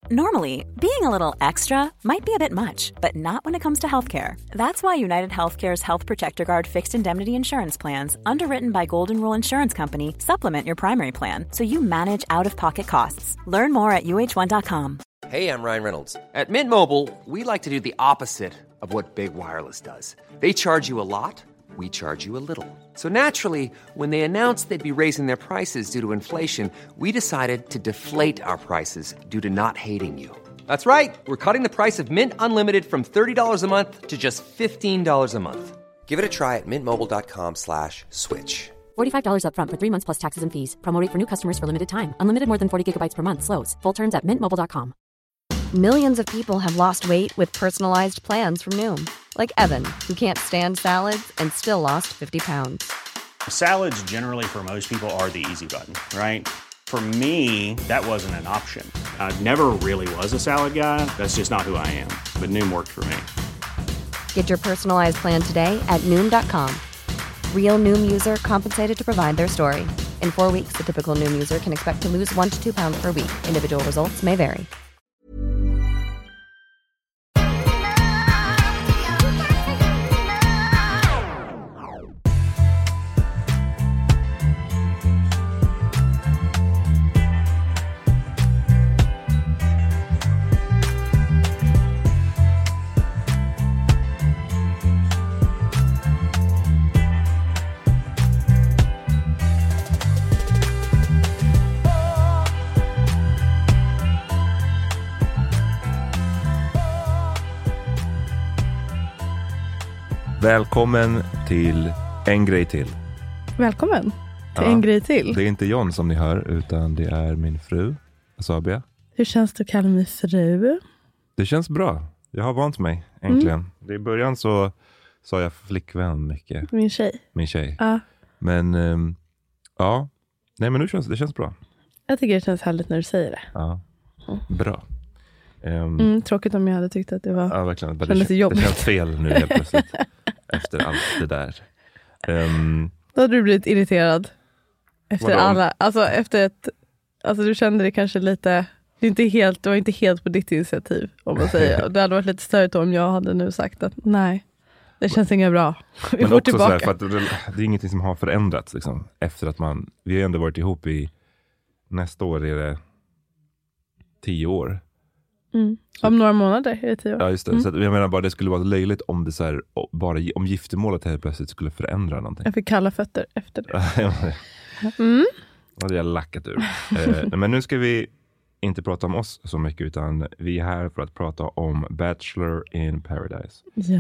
Normally, being a little extra might be a bit much, but not when it comes to healthcare. That's why United Healthcare's Health Protector Guard fixed indemnity insurance plans, underwritten by Golden Rule Insurance Company, supplement your primary plan so you manage out-of-pocket costs. Learn more at uh1.com. Hey, I'm Ryan Reynolds. At Mint Mobile, we like to do the opposite of what Big Wireless does. They charge you a lot, we charge you a little. So naturally, when they announced they'd be raising their prices due to inflation, we decided to deflate our prices due to not hating you. That's right. We're cutting the price of Mint Unlimited from $30 a month to just $15 a month. Give it a try at mintmobile.com/switch. $45 up front for 3 months plus taxes and fees. Promo rate for new customers for limited time. Unlimited more than 40 gigabytes per month. Slows full terms at mintmobile.com. Millions of people have lost weight with personalized plans from Noom. Like Evan, who can't stand salads and still lost 50 pounds. Salads generally for most people are the easy button, right? For me, that wasn't an option. I never really was a salad guy. That's just not who I am. But Noom worked for me. Get your personalized plan today at Noom.com. Real Noom user compensated to provide their story. In 4 weeks, the typical Noom user can expect to lose 1 to 2 pounds per week. Individual results may vary. Välkommen till En grej till. Välkommen till En grej till. Det är inte John som ni hör, utan det är min fru, Asabia. Hur känns det att kalla mig fru? Det känns bra. Jag har vant mig, äntligen. I början så sa jag flickvän mycket. Min tjej. Ja. Men, ja. Nej, men nu känns det bra. Jag tycker det känns härligt när du säger det. Ja, bra. Tråkigt om jag hade tyckt att det var... Ja, verkligen. Det känns fel nu helt plötsligt. Efter allt det där. Då hade du blivit irriterad. Efter vadå? alla... Alltså du kände det kanske lite... Det var inte helt på ditt initiativ, om man säger. Det hade varit lite störigt om jag hade nu sagt att nej, det känns inget bra. Vi men går också tillbaka. Så här, för att det är ingenting som har förändrats liksom, efter att vi har ändå varit ihop i nästa år är det 10 år. Om några månader är det 10 år. Ja, just det. Så att, jag menar bara, det skulle vara löjligt om det så här, bara om giftermålet helt plötsligt skulle förändra någonting. Jag fick kalla fötter efter det. Då hade jag lackat ur. Men nu ska vi inte prata om oss så mycket, utan vi är här för att prata om Bachelor in Paradise. Ja.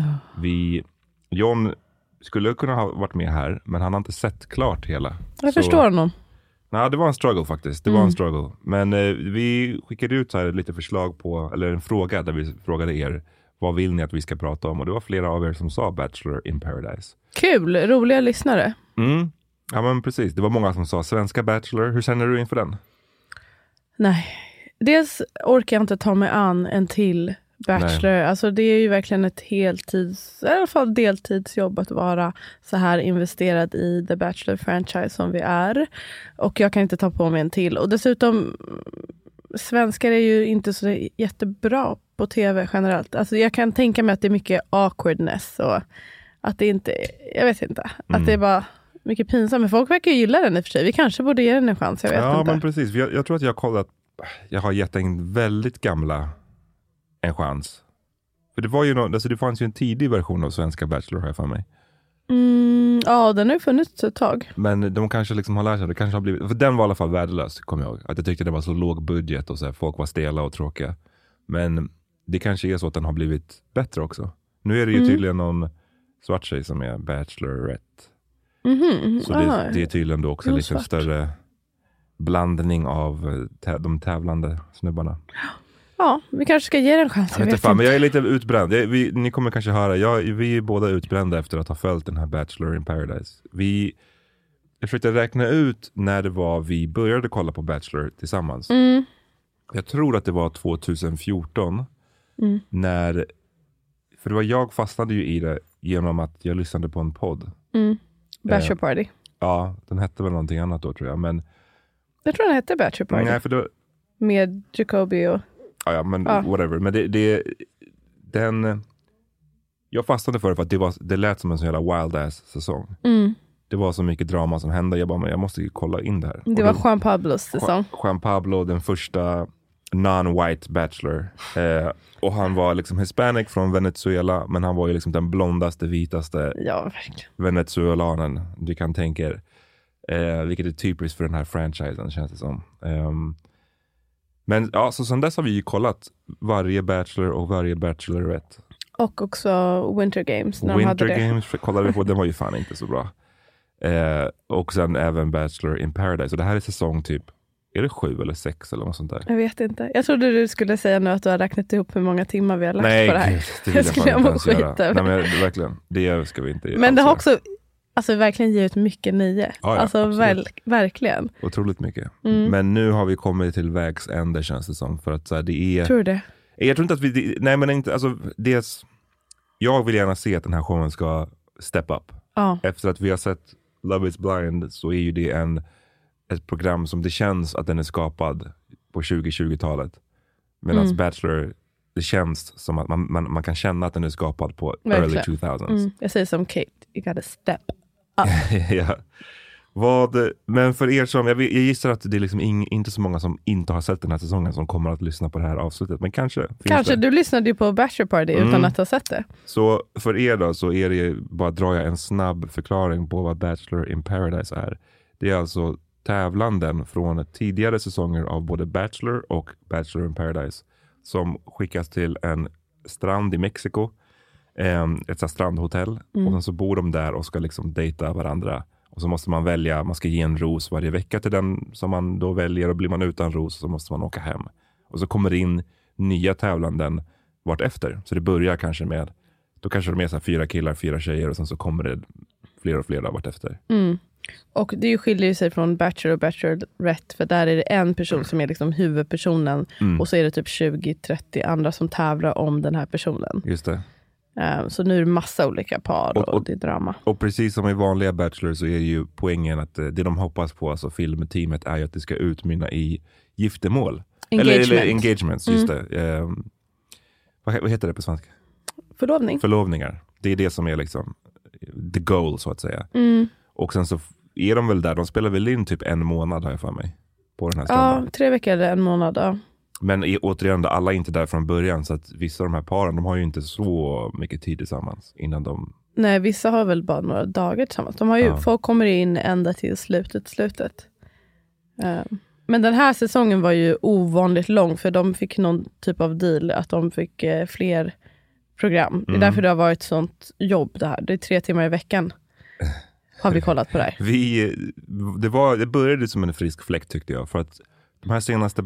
John skulle kunna ha varit med här, men han har inte sett klart hela. Jag förstår honom. Nej, det var en struggle faktiskt. Det var en struggle. Men vi skickade ut så här lite förslag på, eller en fråga där vi frågade er, vad vill ni att vi ska prata om? Och det var flera av er som sa Bachelor in Paradise. Kul, roliga lyssnare. Ja, men precis. Det var många som sa svenska Bachelor. Hur känner du inför den? Nej, dels orkar jag inte ta mig an en till Bachelor. Nej. Alltså det är ju verkligen ett i alla fall deltidsjobb att vara så här investerad i The Bachelor-franchise som vi är. Och jag kan inte ta på mig en till. Och dessutom, svenskar är ju inte så jättebra på tv generellt. Alltså jag kan tänka mig att det är mycket awkwardness och att det inte, jag vet inte, att det är bara mycket pinsamt. Men folk verkar ju gilla den i och för sig. Vi kanske borde ge den en chans, jag vet inte. Ja, men precis. Jag tror att jag har kollat, jag har gett en väldigt gamla en chans. För det var ju alltså det fanns ju en tidig version av svenska Bachelor här för mig. Ja, den har ju funnits ett tag. Men de kanske liksom har lärt sig, det kanske har blivit, för den var i alla fall värdelös, kommer jag ihåg. Att jag tyckte det var så låg budget och så här, folk var stela och tråkiga. Men det kanske är så att den har blivit bättre också. Nu är det ju tydligen någon svart tjej som är Bachelorette. Så det är tydligen då också lite större blandning av de tävlande snubbarna. Ja, vi kanske ska ge den en chans. Jag vet inte. Men jag är lite utbränd. Ni kommer kanske höra, vi är båda utbrända efter att ha följt den här Bachelor in Paradise. Jag försökte räkna ut när det var vi började kolla på Bachelor tillsammans. Jag tror att det var 2014. För det var jag fastnade ju i det genom att jag lyssnade på en podd. Bachelor Party. Ja, den hette väl någonting annat då tror jag. Men jag tror den hette Bachelor Party. Nej, för det var... Med Jacobi och... whatever. Men jag fastnade för det för att det lät som en sån jävla wild ass säsong. Det var så mycket drama som hände. Jag bara, men jag måste ju kolla in det här. Det var Juan Pablos säsong. Juan Pablo, den första non-white bachelor. Och han var liksom hispanic från Venezuela, men han var ju liksom den blondaste, vitaste venezuelanen du kan tänka er. Vilket är typiskt för den här franchisen, känns det som. Men ja, så sen dess har vi ju kollat varje bachelor och varje bachelorette. Och också Winter Games. När Winter de hade Games kollade vi på, den var ju fan inte så bra. Och sen även Bachelor in Paradise. Och det här är säsong typ, är det 7 eller 6 eller något sånt där? Jag vet inte. Jag trodde du skulle säga nu att du har räknat ihop hur många timmar vi har lagt på det här. Nej, det vill jag fan inte ens göra. Nej, men verkligen, det ska vi inte. Men det har också verkligen givit mycket nöje. Verkligen. Otroligt mycket. Men nu har vi kommit till vägs ände, känns det som. För att så här, det är... Tror du det? Jag tror inte att vi... Nej, men inte... Alltså, jag vill gärna se att den här showen ska step up. Efter att vi har sett Love is Blind så är ju det ett program som det känns att den är skapad på 2020-talet. Medan Bachelor, det känns som att man kan känna att den är skapad på early 2000s. Jag säger som Kate, you gotta step up. Ja. Men för er som, jag gissar att det är liksom inte så många som inte har sett den här säsongen som kommer att lyssna på det här avslutet. Men kanske du lyssnade ju på Bachelor Party utan att ha sett det. Så för er då så är det bara drar jag en snabb förklaring på vad Bachelor in Paradise är. Det är alltså tävlanden från tidigare säsonger av både Bachelor och Bachelor in Paradise som skickas till en strand i Mexiko. Ett strandhotell. Och sen så bor de där och ska liksom dejta varandra. Och så måste man välja, man ska ge en ros varje vecka till den som man då väljer. Och blir man utan ros så måste man åka hem. Och så kommer det in nya tävlanden vart efter. Så det börjar kanske med, då kanske det är så här 4 killar, 4 tjejer. Och sen så kommer det fler och fler vart efter. Och det skiljer sig från Bachelor och Bachelorette. För där är det en person som är liksom huvudpersonen. Och så är det typ 20-30 andra som tävlar om den här personen. Just det. Så nu är det massa olika par och det är drama. Och precis som i vanliga Bachelor så är det ju poängen att det de hoppas på, alltså filmteamet, är ju att det ska utmynna i giftermål. Eller engagements, just det. Vad heter det på svenska? Förlovningar. Det är det som är liksom the goal, så att säga. Och sen så är de väl där, de spelar väl in typ 1 månad, har jag för mig, på den här stranden. Ja, 3 veckor eller 1 månad, ja. Men återigen, alla är inte där från början, så att vissa av de här paren, de har ju inte så mycket tid tillsammans innan de... Nej, vissa har väl bara några dagar tillsammans. De har ju, folk kommer in ända till slutet. Men den här säsongen var ju ovanligt lång, för de fick någon typ av deal att de fick fler program. Det är därför det har varit sånt jobb det här. Det är 3 timmar i veckan. Har vi kollat på det här. Det började som en frisk fläkt, tyckte jag, för att de här senaste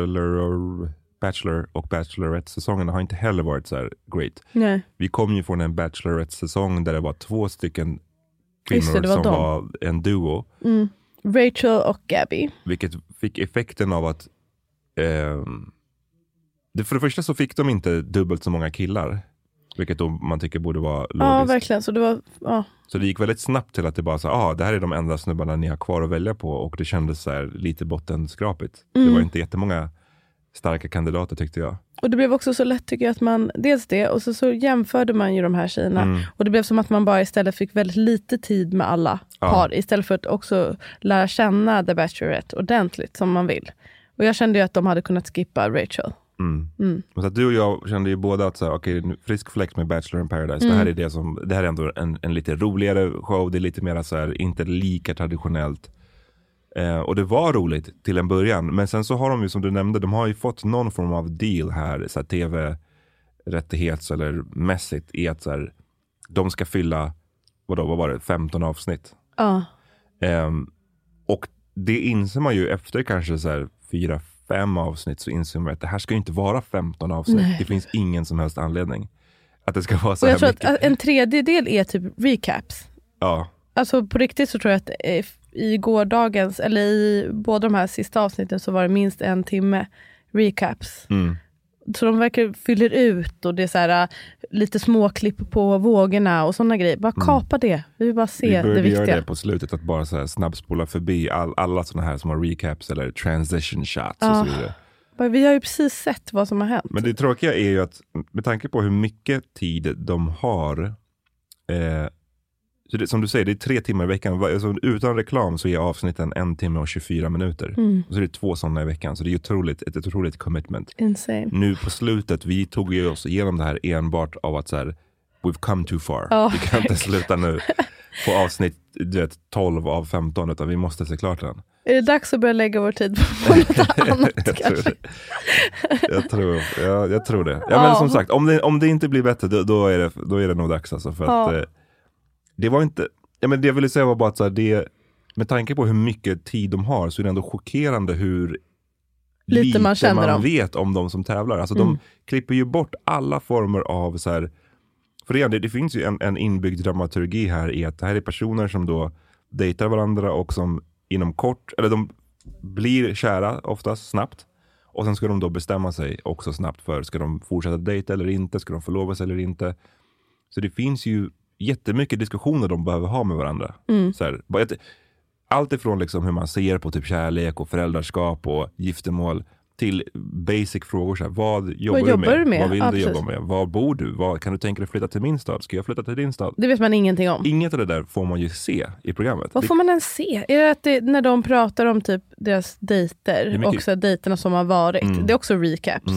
Bachelor och Bachelorette-säsongerna har inte heller varit så här great. Nej. Vi kom ju från en Bachelorette-säsong där det var 2 stycken kvinnor som var en duo. Rachel och Gabby. Vilket fick effekten av att för det första så fick de inte dubbelt så många killar. Vilket då man tycker borde vara logiskt. Ja, verkligen. Så det gick väldigt snabbt till att det bara så det här är de enda snubbarna ni har kvar att välja på. Och det kändes så här lite bottenskrapigt. Det var inte jättemånga starka kandidater, tyckte jag. Och det blev också så lätt, tycker jag, att man, dels det, och så jämförde man ju de här tjejerna. Och det blev som att man bara istället fick väldigt lite tid med alla par. Istället för att också lära känna The Bachelorette ordentligt som man vill. Och jag kände ju att de hade kunnat skippa Rachel. Så att du och jag kände ju båda att frisk fläkt med Bachelor in Paradise. Det här är ändå en lite roligare show. Det är lite mer så här, inte lika traditionellt. Och det var roligt till en början. Men sen så har de ju, som du nämnde, de har ju fått någon form av deal här, så här tv-rättighets eller mässigt, i att så här, de ska fylla, vad var det, 15 avsnitt. Och det inser man ju efter kanske så här 4-5 avsnitt, så inser man att det här ska ju inte vara 15 avsnitt. Nej. Det finns ingen som helst anledning att det ska vara så här mycket. Jag tror att en tredjedel är typ recaps. Ja. Alltså på riktigt så tror jag att i gårdagens, eller i båda de här sista avsnitten, så var det minst 1 timme recaps. Så de verkar fyller ut, och det är så här lite småklipp på vågorna och sådana grejer. Bara kapa det. Vi vill bara se det viktiga. Vi började göra det på slutet, att bara så här snabbspola förbi alla sådana här som har recaps eller transition shots och så vidare. Vi har ju precis sett vad som har hänt. Men det tråkiga är ju att med tanke på hur mycket tid de har, så det, som du säger, det är 3 timmar i veckan. Alltså, utan reklam så är avsnitten 1 timme och 24 minuter. Och så är det 2 sådana i veckan. Så det är ett otroligt commitment. Insane. Nu på slutet, vi tog ju oss igenom det här enbart av att så här, we've come too far. Vi kan inte sluta nu på avsnitt 12 av 15, utan vi måste se klart den. Är det dags att börja lägga vår tid på något annat kanske? Jag tror det. Ja, men som sagt, om det inte blir bättre, då är det nog dags alltså, för att det var inte, men det jag ville säga var bara att så här, det, med tanke på hur mycket tid de har, så är det ändå chockerande hur lite man vet om de som tävlar. Alltså de klipper ju bort alla former av så här, för det finns ju en inbyggd dramaturgi här i att det här är personer som då dejtar varandra och som inom kort, eller de blir kära oftast snabbt, och sen ska de då bestämma sig också snabbt för, ska de fortsätta dejta eller inte, ska de förlova sig eller inte. Så det finns ju jättemycket diskussioner de behöver ha med varandra. Så här, allt ifrån liksom hur man ser på typ kärlek och föräldraskap och giftermål till basic frågor. Så här, vad jobbar du med? Vad vill du jobba med? Var bor du? Kan du tänka dig flytta till min stad? Ska jag flytta till din stad? Det vet man ingenting om. Inget av det där får man ju se i programmet. Vad får man ens se? Är det att när de pratar om typ deras dejter, också dejterna som har varit, det är också recaps.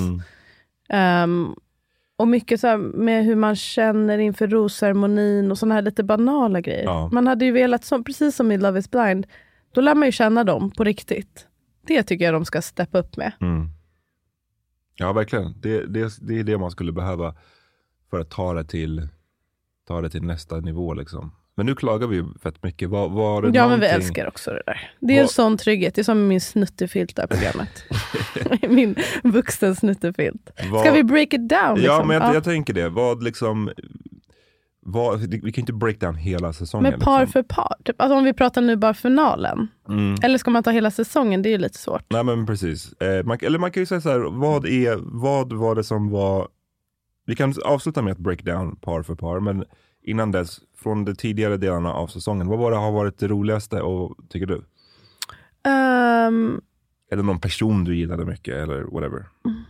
Och mycket så här med hur man känner inför rosceremonin och såna här lite banala grejer. Ja. Man hade ju velat, precis som i Love is blind, då lär man ju känna dem på riktigt. Det tycker jag de ska steppa upp med. Ja, verkligen. Det är det man skulle behöva för att ta det till nästa nivå liksom. Men nu klagar vi ju fett mycket. Var det men vi älskar också det där. Det är en sån trygghet. Det är som min snuttefilt där programmet. Min vuxen snuttefilt. Ska vi break it down? Liksom? Ja, men jag tänker det. Vi kan inte break down hela säsongen. Men par för par. Typ. Alltså om vi pratar nu bara finalen. Eller ska man ta hela säsongen? Det är ju lite svårt. Nej, men precis. Man kan ju säga så här. Vad var det som var... Vi kan avsluta med att break down par för par. Men innan dess, från de tidigare delarna av säsongen, vad har varit det roligaste, och tycker du? Eller någon person du gillade mycket, eller whatever.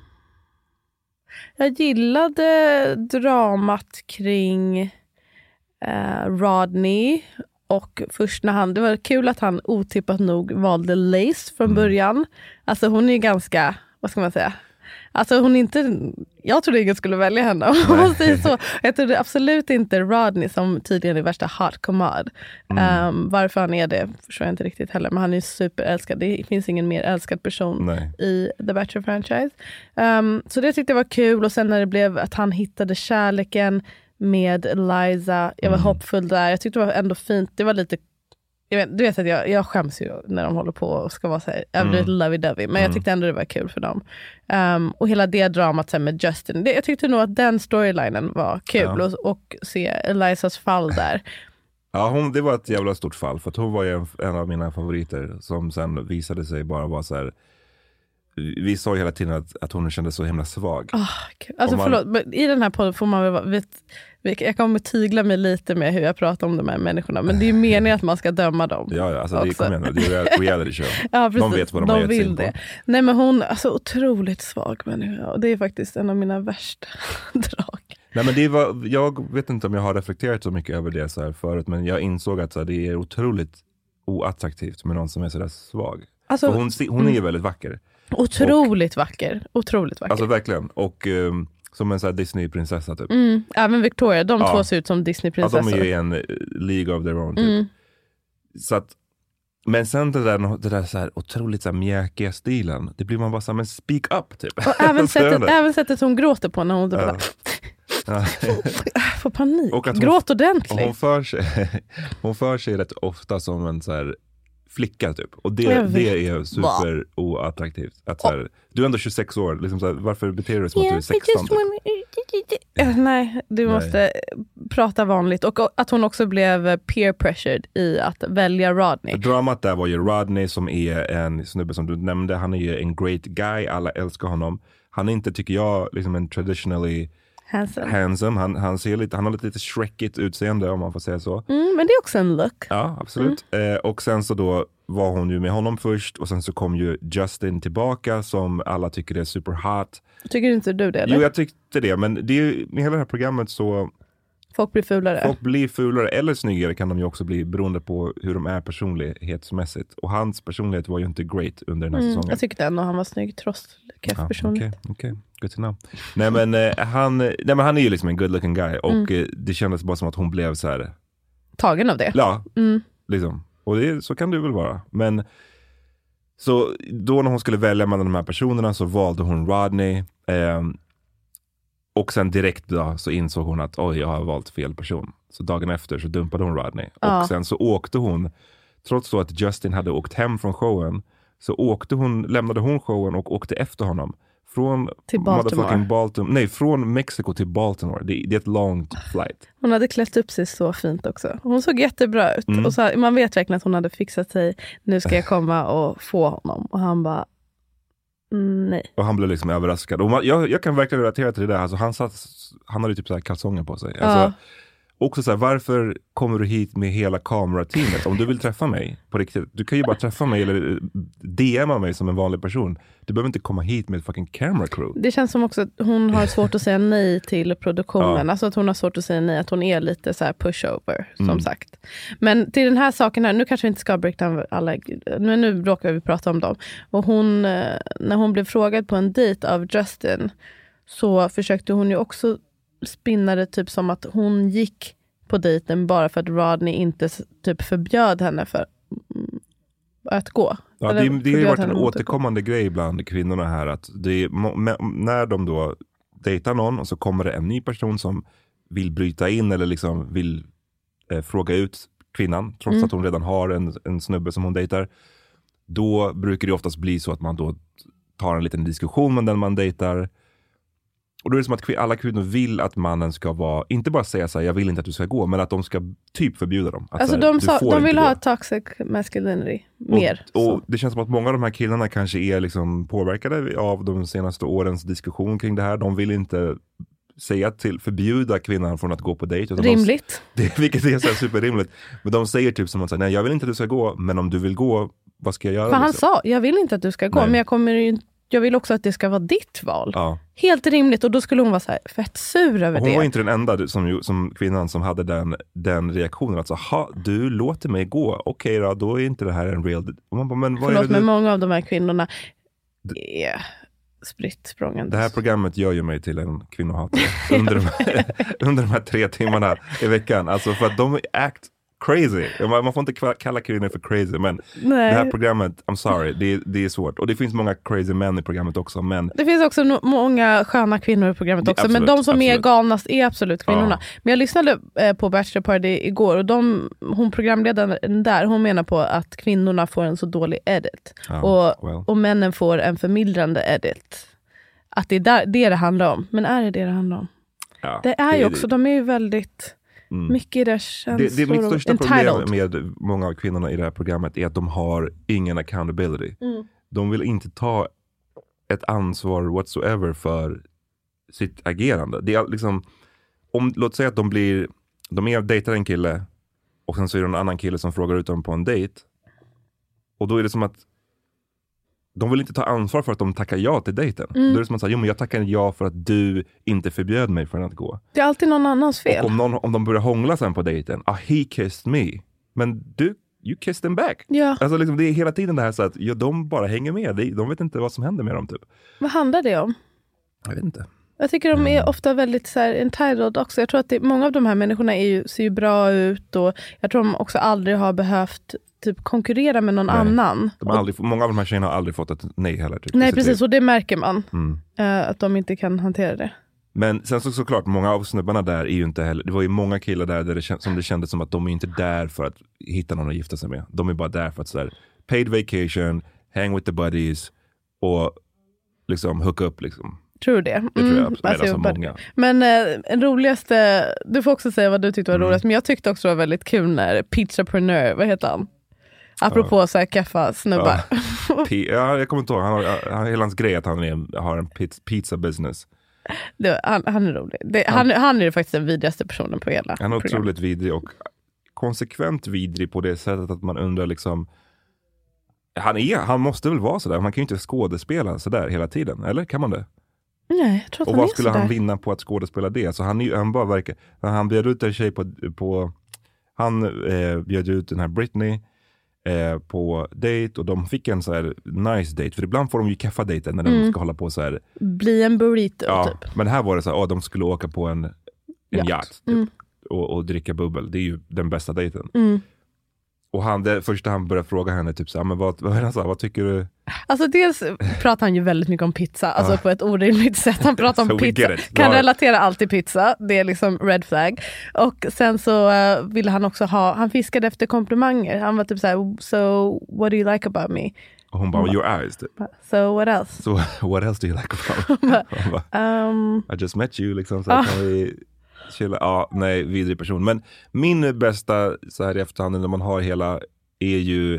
Jag gillade dramat kring Rodney. Och först när det var kul att han otippat nog valde Lace från början. Alltså hon är ganska, vad ska man säga? Alltså hon inte, jag trodde ingen skulle välja henne. Om man säger så. Jag trodde absolut inte Rodney, som tydligen är värsta hardcommand. Varför han är det förstår jag inte riktigt heller. Men han är superälskad. Det finns ingen mer älskad person i The Bachelor franchise. Så det tyckte jag var kul. Och sen när det blev att han hittade kärleken med Eliza. Jag var hoppfull där. Jag tyckte det var ändå fint. Det var lite, du vet att jag skäms ju när de håller på och ska vara så här överdrivet lovey-dovey, men jag tyckte ändå det var kul för dem. Och hela det dramat sen med Justin, jag tyckte nog att den storylinen var kul, och se Elizas fall där. Ja, det var ett jävla stort fall, för att hon var ju en av mina favoriter, som sen visade sig bara vara så här. Vi sa ju hela tiden att hon kände så himla svag. Alltså förlåt, men i den här podden får man väl jag kommer tygla mig lite med hur jag pratar om de här människorna, men det är ju meningen att man ska döma dem. Ja, alltså det är reality show. Ja, precis, de vet vad de har gett sig in på. Nej, men hon är alltså otroligt svag människa, och det är faktiskt en av mina värsta drag. Nej, men jag vet inte om jag har reflekterat så mycket över det så här förut, men jag insåg att så här, det är otroligt oattraktivt med någon som är så där svag. Alltså, hon är ju väldigt vacker. Otroligt vacker. Alltså verkligen. Och som en sån här Disney-prinsessa typ. Även Victoria, de två ser ut som Disney-prinsessor. Ja, de är ju en League of their own typ. Så att, men sen det där så här otroligt så här mjäkiga stilen, det blir man bara så här, men speak up typ. Och även sättet hon gråter på när hon får panik. Och gråt ordentligt. Hon för sig rätt ofta som en så här flicka typ. Och det är super oattraktivt. Att så här, du är ändå 26 år. Liksom så här, varför beter du dig som att du är 16? Nej, du måste prata vanligt. Och att hon också blev peer pressured i att välja Rodney. För dramat där var ju Rodney, som är en snubbe som du nämnde. Han är ju en great guy. Alla älskar honom. Han är inte, tycker jag, liksom en traditionally handsome. Han har lite shrekigt utseende, om man får säga så. Men det är också en look. Ja, absolut. Och sen så då var hon ju med honom först och sen så kom ju Justin tillbaka som alla tycker är super hot. Tycker inte du det? Eller? Jo, jag tyckte det, men det är ju, med hela det här programmet så folk blir fulare eller snyggare kan de ju också bli beroende på hur de är personlighetsmässigt. Och hans personlighet var ju inte great under den här säsongen. Jag tyckte ändå han var snygg trots keff personlighet. Okej. Good to know. Nej men han är ju liksom en good looking guy och det kändes bara som att hon blev så här tagen av det. Ja, liksom. Och så kan du väl vara. Men så då när hon skulle välja mellan de här personerna så valde hon Rodney. Och sen direkt då så insåg hon att oj, jag har valt fel person. Så dagen efter så dumpade hon Rodney. Ja. Och sen så åkte hon, trots då att Justin hade åkt hem från showen, så lämnade hon showen och åkte efter honom. Från till Baltimore. Från Mexiko till Baltimore. Det är ett långt flight. Hon hade klätt upp sig så fint också. Hon såg jättebra ut. Och så, man vet verkligen att hon hade fixat sig. Nu ska jag komma och få honom. Och han bara nej. Och han blev liksom överraskad. Och jag kan verkligen relatera till det där. Alltså han hade typ så här kalsonger på sig. Alltså, också så här, varför kommer du hit med hela kamerateamet? Om du vill träffa mig på riktigt, du kan ju bara träffa mig eller DMa mig som en vanlig person. Du behöver inte komma hit med ett fucking camera crew. Det känns som också att hon har svårt att säga nej till produktionen. Alltså att hon har svårt att säga nej, att hon är lite så här pushover, som sagt. Men till den här saken här, nu kanske vi inte ska breakdown alla, men nu råkar vi prata om dem. Och hon, när hon blev frågad på en dejt av Justin, så försökte hon ju också spinna det typ som att hon gick på dejten bara för att Rodney inte typ förbjöd henne för att gå. Ja, det har ju varit en återkommande grej bland kvinnorna här att när de då dejtar någon och så kommer det en ny person som vill bryta in eller liksom vill fråga ut kvinnan trots att hon redan har en snubbe som hon dejtar, då brukar det oftast bli så att man då tar en liten diskussion med den man dejtar. Och då är det som att alla kvinnor vill att mannen ska vara, inte bara säga så här, jag vill inte att du ska gå, men att de ska typ förbjuda dem. Att alltså de vill ha toxic masculinity mer. Och det känns som att många av de här killarna kanske är liksom påverkade av de senaste årens diskussion kring det här. De vill inte förbjuda kvinnan från att gå på dejt. Rimligt. Vilket är så här superrimligt. Men de säger typ som att säga, nej jag vill inte att du ska gå, men om du vill gå, vad ska jag göra? För han sa, jag vill inte att du ska gå, men jag vill också att det ska vara ditt val. Ja. Helt rimligt. Och då skulle hon vara så här fett sur över det. Hon var inte den enda som kvinnan som hade den reaktionen. Alltså, du låter mig gå. Okej då är inte det här en real... Men många av de här kvinnorna är spritt språngande. Det här programmet gör ju mig till en kvinnohatare under de här 3 timmarna i veckan. Alltså för att de act crazy. Man får inte kalla kvinnor för crazy, men det här programmet, I'm sorry, det är svårt. Och det finns många crazy män i programmet också, men det finns också många sköna kvinnor i programmet också, absolut, men de som är galnast är absolut kvinnorna. Men jag lyssnade på Bachelor Party igår och hon programledaren där, hon menar på att kvinnorna får en så dålig edit och männen får en förmildrande edit. Att det är det handlar om. Men är det handlar om? Ja, det är ju också, de är ju väldigt mycket i det känslor. Det är mitt största problem med många av kvinnorna i det här programmet är att de har ingen accountability. De vill inte ta ett ansvar whatsoever för sitt agerande. Det är liksom, låt säga att de dejtar en kille och sen så är det en annan kille som frågar ut dem på en dejt. Och då är det som att de vill inte ta ansvar för att de tackar ja till dejten. Då är det som att säga, men jag tackar ja för att du inte förbjöd mig för att gå. Det är alltid någon annans fel. Och om de börjar hångla sen på dejten, he kissed me. Men you kissed him back. Ja. Alltså liksom, det är hela tiden det här så att de bara hänger med. De vet inte vad som händer med dem typ. Vad handlar det om? Jag vet inte. Jag tycker de är ofta väldigt så här entitled också. Jag tror att många av de här människorna ser ju bra ut och jag tror de också aldrig har behövt typ konkurrera med någon annan. Många av de här tjejerna har aldrig fått ett nej heller. Typ. Nej, precis. Och det märker man. Att de inte kan hantera det. Men sen såklart, många av snubbarna där är ju inte heller... Det var ju många killar där det kändes som att de är inte där för att hitta någon att gifta sig med. De är bara där för att sådär, paid vacation, hang with the buddies och liksom hook up liksom. Tror det. Det tror jag. Alltså många. Men en roligaste... Du får också säga vad du tyckte var roligast. Men jag tyckte också det var väldigt kul när Pizzapreneur, vad heter han? Apropå så här kaffa snubbar. Ja, jag kommer inte ihåg. Hela hans grej att han har en pizza business. Han är rolig. Han är faktiskt den vidrigaste personen på hela. Han är otroligt vidrig och konsekvent vidrig på det sättet att man undrar liksom, Han måste väl vara sådär. Man kan ju inte skådespela sådär hela tiden. Eller kan man det? Nej, jag tror att och han vad är skulle sådär. han vinna på att skådespela det? Så han bara verkar... Han bjöd ut en tjej på han bjöd ut den här Britney på dejt. Och de fick en så här nice date. För ibland får de ju kaffa dejten när de ska hålla på så här. Bli en burrito typ. Men här var det så här, de skulle åka på en yacht typ, och dricka bubbel. Det är ju den bästa dejten. Och det första han började fråga henne typ så här, men vad tycker du? Alltså dels pratar han ju väldigt mycket om pizza, alltså på ett orimligt sätt. Han pratar om pizza, kan relatera allt till pizza, det är liksom red flag. Och sen så ville han också han fiskade efter komplimanger. Han var typ så här, so what do you like about me? Och hon bara, your eyes typ. So what else? So what else do you like about me? I just met you liksom, så kan vi chilla. Nej, vidrig person. Men min bästa så här i efterhand när man har hela är ju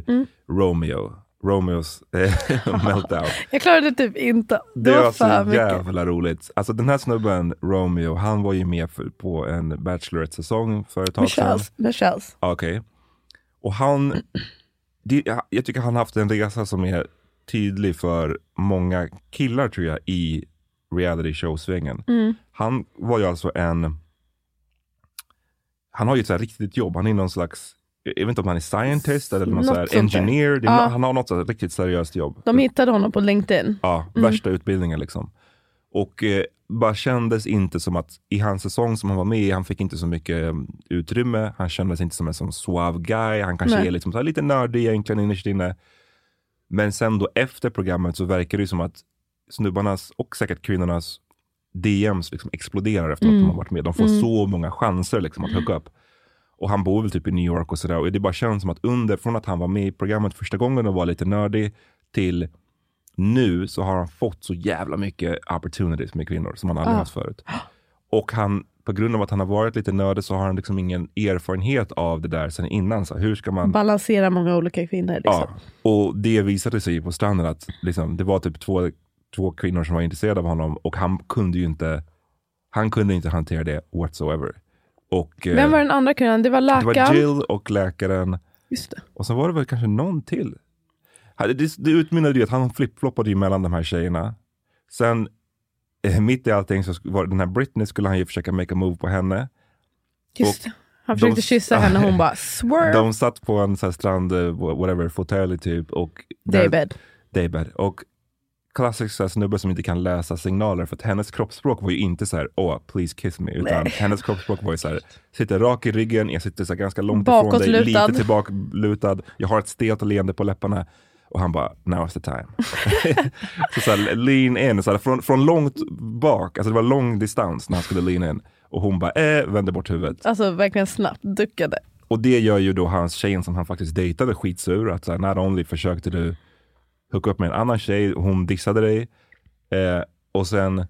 Romeos meltdown. Jag klarade typ inte. Det var så jävla roligt. Alltså den här snubben Romeo, han var ju med på en Bachelorette-säsong för ett tag sedan. Michelle's. Okej. Och jag tycker han har haft en resa som är tydlig för många killar tror jag i reality show-svängen. Han var ju alltså han har ju ett så här riktigt jobb. Han är någon slags, jag vet inte om han är scientist eller någon så här engineer. Han har något så här riktigt seriöst jobb. De hittade honom på LinkedIn. Ja, värsta utbildningen liksom. Och bara kändes inte som att i hans säsong som han var med i, han fick inte så mycket utrymme. Han kändes inte som en sån suave guy. Han kanske är liksom så här lite nördig egentligen innerst inne. Men sen då efter programmet så verkar det som att snubbarnas och säkert kvinnornas DMs liksom exploderar efter att de har varit med. De får så många chanser liksom att hooka upp. Och han bor väl typ i New York och sådär. Och det bara känns som att från att han var med i programmet första gången och var lite nördig till nu så har han fått så jävla mycket opportunities med kvinnor som han aldrig haft förut. Och på grund av att han har varit lite nördig så har han liksom ingen erfarenhet av det där sen innan. Så hur ska man balansera många olika kvinnor liksom. Ja, och det visade sig på stranden att liksom, det var typ två kvinnor som var intresserade av honom och han kunde inte hantera det whatsoever. Och, vem var den andra kvinnan? Det var läkaren. Det var Jill och läkaren. Just det. Och så var det väl kanske någon till. Det utmynnade ju att han flip-floppade ju mellan de här tjejerna. Sen mitt i allting så var den här Britney skulle han ju försöka make a move på henne. Just det. Han försökte kyssa henne och hon bara swerve. De satt på en så här strand, whatever, fåtölj typ. Daybed. Och klassisk snubbe som inte kan läsa signaler för att hennes kroppsspråk var ju inte så här, please kiss me, utan hennes kroppsspråk var ju så här, sitter rak i ryggen, jag sitter så här ganska långt ifrån dig, lite tillbaka lutad, jag har ett stelt leende på läpparna och han bara, now's the time. så här, lean in, så här, från långt bak, alltså det var lång distans när han skulle lean in och hon bara, vände bort huvudet. Alltså verkligen snabbt, duckade. Och det gör ju då hans tjej som han faktiskt dejtade skitsur, att så här, not only försökte du hooka upp med en annan tjej, hon dissade dig. Och sen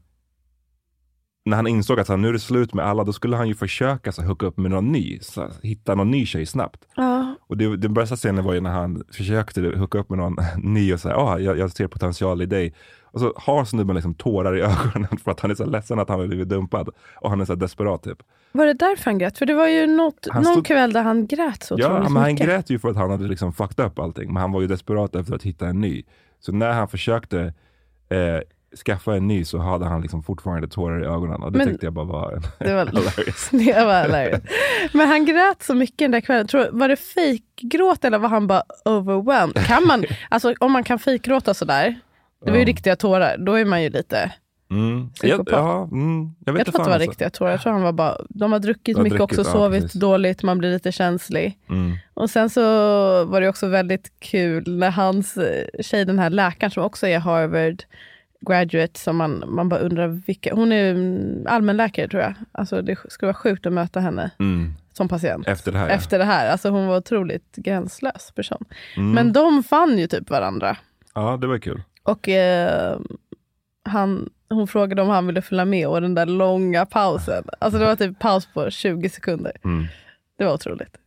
när han insåg att nu är det slut med alla, då skulle han ju försöka så hooka upp med någon ny, så hitta någon ny tjej snabbt. Och den bästa scenen var ju när han försökte hooka upp med någon ny och säga, jag ser potential i dig. Och så har snubben liksom tårar i ögonen för att han är så ledsen att han har blivit dumpad. Och han är så desperat typ. Var det därför han grät? För det var ju någon kväll där han grät så otroligt mycket. Ja, men han grät ju för att han hade liksom fucked upp allting. Men han var ju desperat efter att hitta en ny. Så när han försökte skaffa en ny så hade han liksom fortfarande tårar i ögonen. Och det tyckte jag bara var hilarious. Det var hilarious. Men han grät så mycket den där kvällen. Var det fejkgråt eller var han bara overwhelmed? Kan man, alltså om man kan fejkgråta sådär, det var ju riktiga tårar, då är man ju lite psykopat. Jag tror att det var riktiga tårar. Jag tror han var bara, de har druckit mycket också, sovit dåligt, man blir lite känslig. Och sen så var det också väldigt kul när hans tjej, den här läkaren som också är Harvard graduate, som man bara undrar vilka, hon är allmänläkare tror jag. Alltså det skulle vara sjukt att möta henne som patient. Efter det här. Alltså hon var otroligt gränslös person. Men de fann ju typ varandra. Ja, det var kul. Och hon frågade om han ville följa med och den där långa pausen. Alltså det var typ paus på 20 sekunder. Det var otroligt.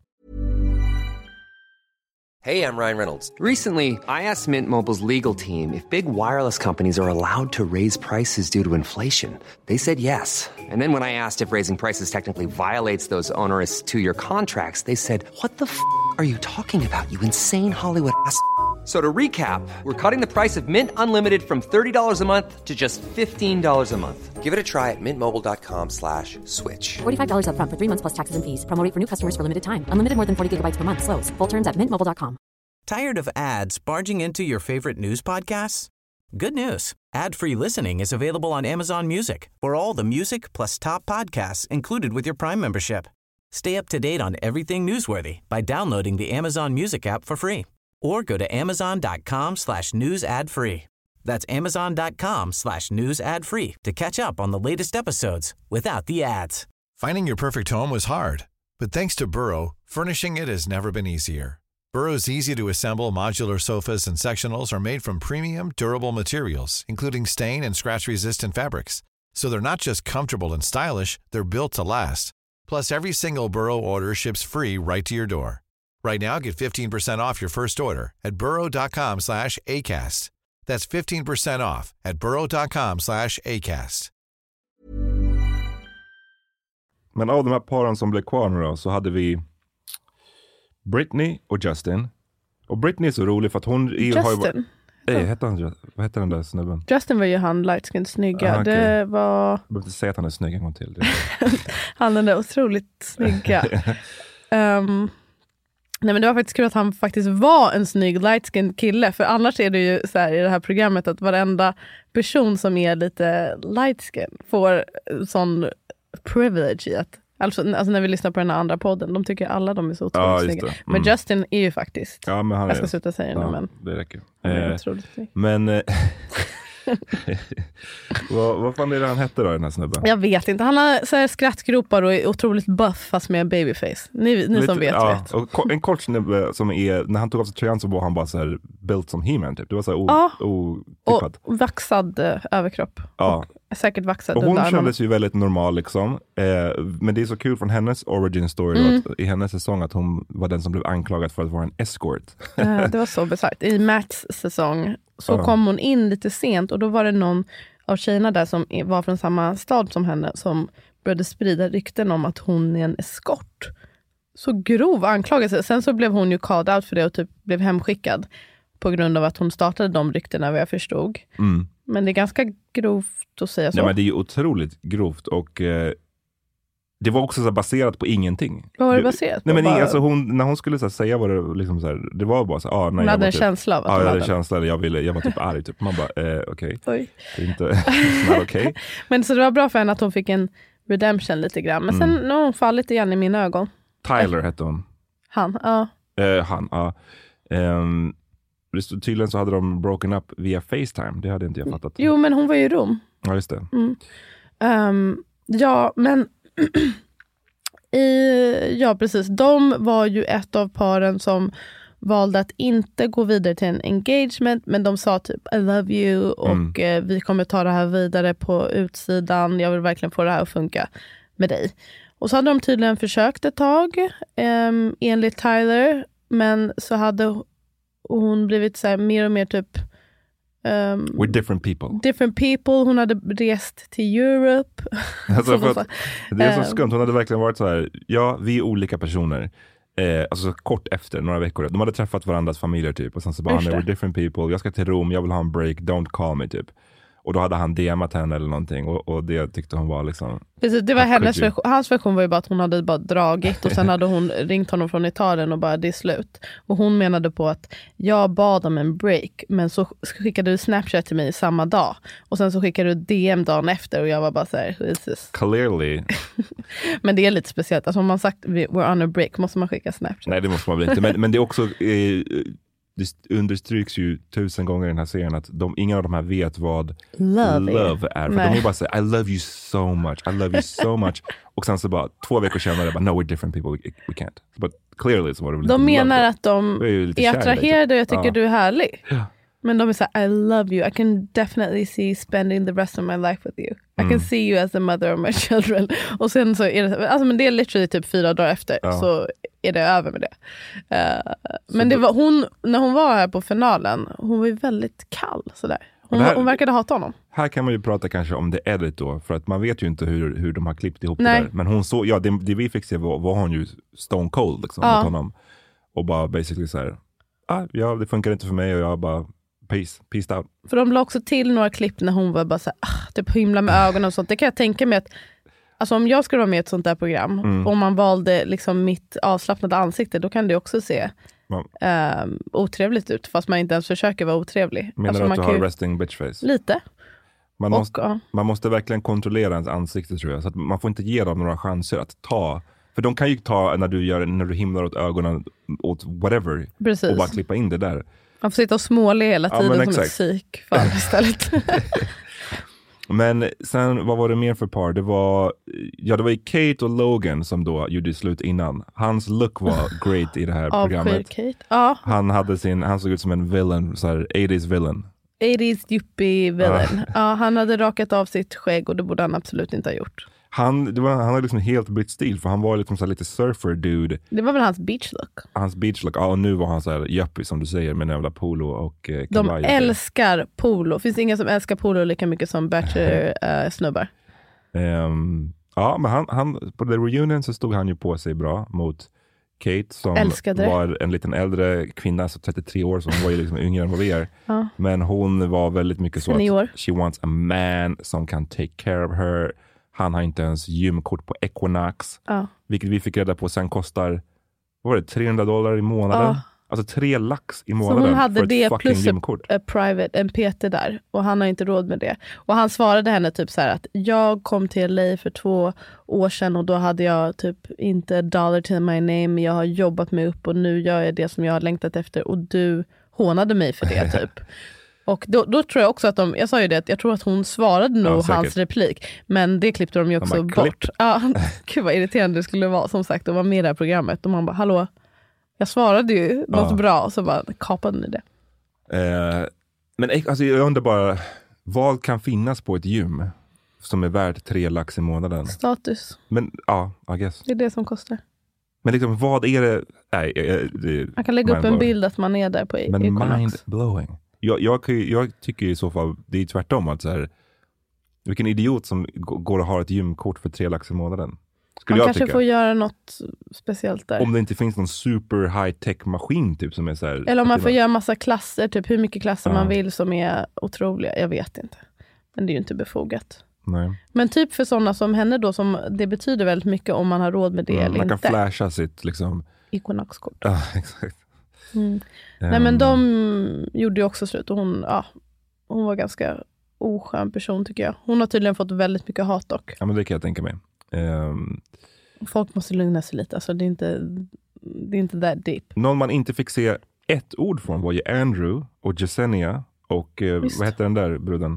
Hey, I'm Ryan Reynolds. Recently, I asked Mint Mobile's legal team if big wireless companies are allowed to raise prices due to inflation. They said yes. And then when I asked if raising prices technically violates those onerous 2-year contracts, they said, what the f*** are you talking about, you insane Hollywood ass f- So to recap, we're cutting the price of Mint Unlimited from $30 a month to just $15 a month. Give it a try at mintmobile.com/switch. $45 up front for 3 months plus taxes and fees. Promo rate for new customers for limited time. Unlimited more than 40 gigabytes per month. Slows full terms at mintmobile.com. Tired of ads barging into your favorite news podcasts? Good news. Ad-free listening is available on Amazon Music for all the music plus top podcasts included with your Prime membership. Stay up to date on everything newsworthy by downloading the Amazon Music app for free. Or go to amazon.com/news ad free. That's amazon.com/news ad free to catch up on the latest episodes without the ads. Finding your perfect home was hard, but thanks to Burrow, furnishing it has never been easier. Burrow's easy-to-assemble modular sofas and sectionals are made from premium, durable materials, including stain and scratch-resistant fabrics. So they're not just comfortable and stylish, they're built to last. Plus, every single Burrow order ships free right to your door. Right now, get 15% off your first order at burrow.com/ACAST. That's 15% off at burrow.com/ACAST. Men av de här paren som blev kvar nu då, så hade vi Britney och Justin. Och Britney är så rolig för att hon... Justin? Vad heter den där snubben? Justin var ju han lightskin snygga. Okay. Det var... Jag behöver inte säga att han är snygg en gång till. Han är otroligt snygga. Nej, men det var faktiskt kul att han faktiskt var en snygg lightskin kille. För annars är det ju så här i det här programmet att varenda person som är lite lightskin får sån privilege i att alltså när vi lyssnar på den här andra podden, de tycker alla de är så otroligt snygga. Men Justin är ju faktiskt, men han jag ska sluta säga det, men det räcker. Otroligt snygg. Men vad fan är det han hette då, den här snubben? Jag vet inte, han har så här skrattgropar och är otrotroligt buff fast med babyface. Ni som vet. Och en kort snubbe som är, när han tog av sig tröjan så var han bara så här built som He-Man typ. Det var så här otippad. Och vaxad överkropp. Ja. Och säkert vaxad och hon under kändes ju väldigt normal liksom. Men det är så kul från hennes origin story att, i hennes säsong att hon var den som blev anklagad för att vara en escort. Det var så besagt. I Matts säsong så kom hon in lite sent och då var det någon av tjejerna där som var från samma stad som henne som började sprida rykten om att hon är en eskort. Så grov anklagelse. Sen så blev hon ju called out för det och typ blev hemskickad på grund av att hon startade de ryktena, vad jag förstod. Men det är ganska grovt att säga så. Ja, men det är ju otroligt grovt och det var också så baserat på ingenting. Vad var det baserat på? Nej, men alltså när hon skulle så säga var det liksom så här, det var bara så hon hade en känsla av att jag hade en känsla, jag var typ arg typ. Man bara okej. Det är inte okej. Men så det var bra för henne att hon fick en redemption lite grann. Men sen nu har hon fallit igen i mina ögon. Tyler hette hon. Han. Tydligen så hade de broken up via FaceTime. Det hade inte jag fattat. Jo, men hon var ju i Rom. Ja, just det. Ja, men ja, precis. De var ju ett av paren som valde att inte gå vidare till en engagement, men de sa typ I love you och vi kommer ta det här vidare på utsidan. Jag vill verkligen få det här att funka med dig. Och så hade de tydligen försökt ett tag enligt Tyler, men så hade hon blivit så här mer och mer typ we're different people. Hon hade rest till Europe. Alltså det är så skumt. Hon hade verkligen varit så här, ja, vi är olika personer. Alltså kort efter, några veckor. De hade träffat varandras familjer typ. Och sen så bara, we're different people. Jag ska till Rom, jag vill ha en break. Don't call me typ. Och då hade han DMat henne eller någonting. Och det tyckte hon var liksom... Precis, det var hennes version. Hans version var ju bara att hon hade bara dragit. Och sen hade hon ringt honom från Italien och bara, det är slut. Och hon menade på att jag bad om en break. Men så skickade du Snapchat till mig samma dag. Och sen så skickade du DM dagen efter. Och jag var bara så här, who is this? Clearly. Men det är lite speciellt. Alltså om man sagt we're on a break, måste man skicka Snapchat? Nej, det måste man väl inte. Men det är också... det understryks ju 1000 gånger i den här serien att ingen av de här vet vad love är. För de är bara säger I love you so much. Och sen så bara 2 veckor senare bara, no, we're different people, we can't. But clearly så var det väl de menar att de är attraherade och jag tycker du är härlig. Ja. Men de är så här, I love you. I can definitely see spending the rest of my life with you. I can see you as the mother of my children. Och sen så är det, alltså men det är literally typ 4 dagar efter så är det över med det. Men det var hon, när hon var här på finalen, hon var ju väldigt kall sådär. Hon verkade hata honom. Här kan man ju prata kanske om det edit då, för att man vet ju inte hur de har klippt ihop det där. Men hon så, det vi fick se var hon ju stone cold liksom mot honom. Och bara basically så här, ja, det funkar inte för mig och jag bara peace out. För de la också till några klipp när hon var bara så här, typ himla med ögonen och sånt. Det kan jag tänka mig att alltså om jag skulle vara med i ett sånt där program och man valde liksom mitt avslappnade ansikte, då kan det också se otrevligt ut fast man inte ens försöker vara otrevlig. Menar alltså, du att du har resting bitch face? Lite. Man måste verkligen kontrollera ens ansikte tror jag. Så att man får inte ge dem några chanser att ta. För de kan ju ta när du himlar åt ögonen åt whatever. Precis. Och bara klippa in det där. Man får sitta och småle hela tiden som exakt. ett psykfall istället. Men sen, vad var det mer för par? Det var ju Kate och Logan som då gjorde slut innan. Hans look var great i det här programmet. Kate. Ja. Han såg ut som en villain, så här 80s villain. 80s yuppie villain. Ja, han hade rakat av sitt skägg och det borde han absolut inte ha gjort. Han hade liksom helt bytt stil för han var liksom så här lite surfer dude. Det var väl hans beach look. Ja, och nu var han så här yuppie som du säger med en jävla polo och de älskar polo. Finns ingen som älskar polo lika mycket som bachelor-snubbar. Ja, men han på The Reunion så stod han ju på sig bra mot Kate som var en liten äldre kvinna, så 33 år, så hon var ju liksom yngre än vad vi är. Ja. Men hon var väldigt mycket så att she wants a man som kan take care of her. Han har inte ens gymkort på Equinox. Vilket vi fick reda på sen kostar, vad var det, $300 i månaden? Alltså 3 lax i månaden. Så hon hade för det ett fucking plus gymkort. En PT där. Och han har inte råd med det. Och han svarade henne typ så här att jag kom till LA för 2 år sedan och då hade jag typ inte a dollar to my name. Jag har jobbat mig upp och nu gör jag det som jag har längtat efter och du hånade mig för det typ. Och då tror jag också att jag sa ju det, att jag tror att hon svarade nog hans replik. Men det klippte de ju också bort. Ja, gud vad irriterande det skulle vara, som sagt, att vara med i det här programmet. Och man bara, hallå, jag svarade ju något bra, så bara kapade ni det. Men alltså, jag undrar bara, vad kan finnas på ett gym som är värt 3 lax i månaden? Status. Men I guess. Det är det som kostar. Men liksom, vad är det? Nej, man kan lägga upp en bild att man är där på men mind-blowing. Jag tycker i så fall det är tvärtom, att så här, vilken idiot som går och har ett gymkort för 3 lax i månaden. Man kanske får göra något speciellt där. Om det inte finns någon super high-tech maskin typ som är så här. Eller om man får göra massa klasser, typ hur mycket klasser man vill som är otroliga. Jag vet inte. Men det är ju inte befogat. Nej. Men typ för sådana som henne då, som det betyder väldigt mycket om man har råd med det eller inte. Man kan flasha sitt liksom Equinox-kort. Ja, exakt. Nej, men de gjorde ju också slut och hon var ganska oskön person tycker jag. Hon har tydligen fått väldigt mycket hat dock. Ja, men det kan jag tänka mig. Folk måste lugna sig lite, alltså det är inte that deep. Någon man inte fick se ett ord från var ju Andrew och Jessenia och vad heter den där bruden?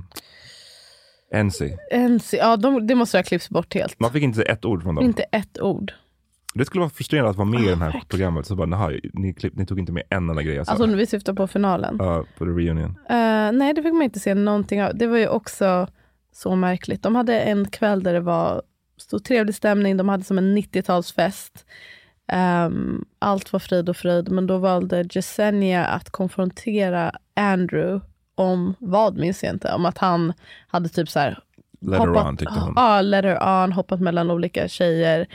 NC, ja, det måste ha klippts bort helt. Man fick inte se ett ord från dem. Inte ett ord. Det skulle vara frustrerande att vara med i det här programmet. Så bara, ni tog inte med en enda grej. Alltså vi syftar på finalen. Ja, på The Reunion. Nej, det fick man inte se någonting av. Det var ju också så märkligt. De hade en kväll där det var stor trevlig stämning. De hade som en 90-talsfest. Allt var frid och fröjd. Men då valde Jessenia att konfrontera Andrew om vad, minns jag inte. Om att han hade typ så här let her on, hoppat mellan olika tjejer.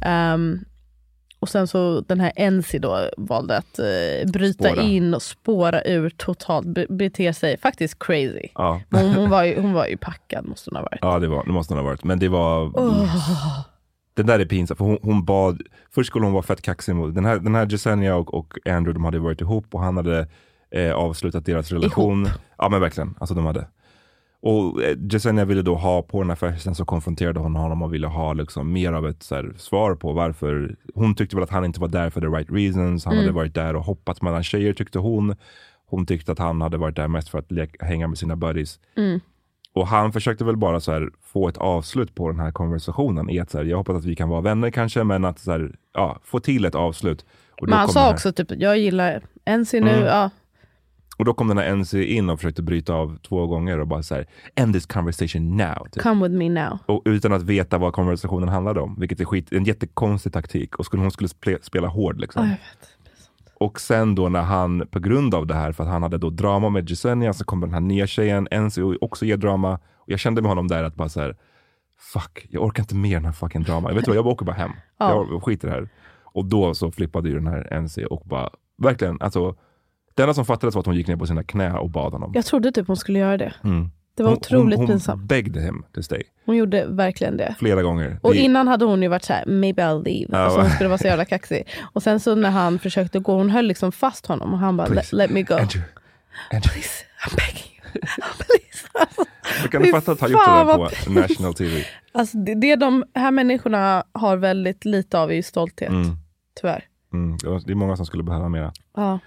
Och sen så den här NC då valde att bryta in och spåra ur totalt, bete sig faktiskt crazy. Ja. Hon var ju packad, måste hon ha varit. Ja, det måste hon ha varit. Men det var den där är pinsamt, för hon bad, först skulle hon vara fett kaxig mot den här Jessenia och Andrew, de hade varit ihop och han hade avslutat deras relation. Ihop. Ja, men verkligen, alltså de hade. Och Jessenia ville då ha på den här festen, så konfronterade hon honom och ville ha liksom mer av ett så här, svar på varför. Hon tyckte väl att han inte var där för the right reasons. Han hade varit där och hoppat mellan tjejer, tyckte hon. Hon tyckte att han hade varit där mest för att hänga med sina buddies. Och han försökte väl bara så här, få ett avslut på den här konversationen i att så här, jag hoppas att vi kan vara vänner kanske, men att så här, få till ett avslut. Och men han sa också typ, jag gillar NC nu, ja. Och då kom den här NC in och försökte bryta av 2 gånger och bara så här, end this conversation now. Typ. Come with me now. Och utan att veta vad konversationen handlade om. Vilket är en jättekonstig taktik. Och hon skulle spela hård liksom. Jag vet. Och sen då när han, på grund av det här, för att han hade då drama med Jessenia, så kom den här nya tjejen, NC, och också ge drama. Och jag kände med honom där att bara så här, fuck, jag orkar inte mer den här fucking drama. Jag vet vad, jag åker bara hem. Jag skiter här. Och då så flippade ju den här NC och bara, verkligen, alltså, Det enda som fattades var att hon gick ner på sina knä och bad honom. Jag trodde typ hon skulle göra det. Det var otroligt pinsamt. Hon begged him to stay. Hon gjorde verkligen det. Flera gånger. Och innan hade hon ju varit så här: maybe I'll leave. Alltså hon skulle vara så jävla kaxig. Och sen så när han försökte gå, hon höll liksom fast honom. Och han bara, let me go. Andrew. Please, I'm begging you. Please. Alltså, du kan fatta att ha gjort det där på national TV. Alltså det de här människorna har väldigt lite av är ju stolthet. Tyvärr. Det är många som skulle behöva mera. Ja.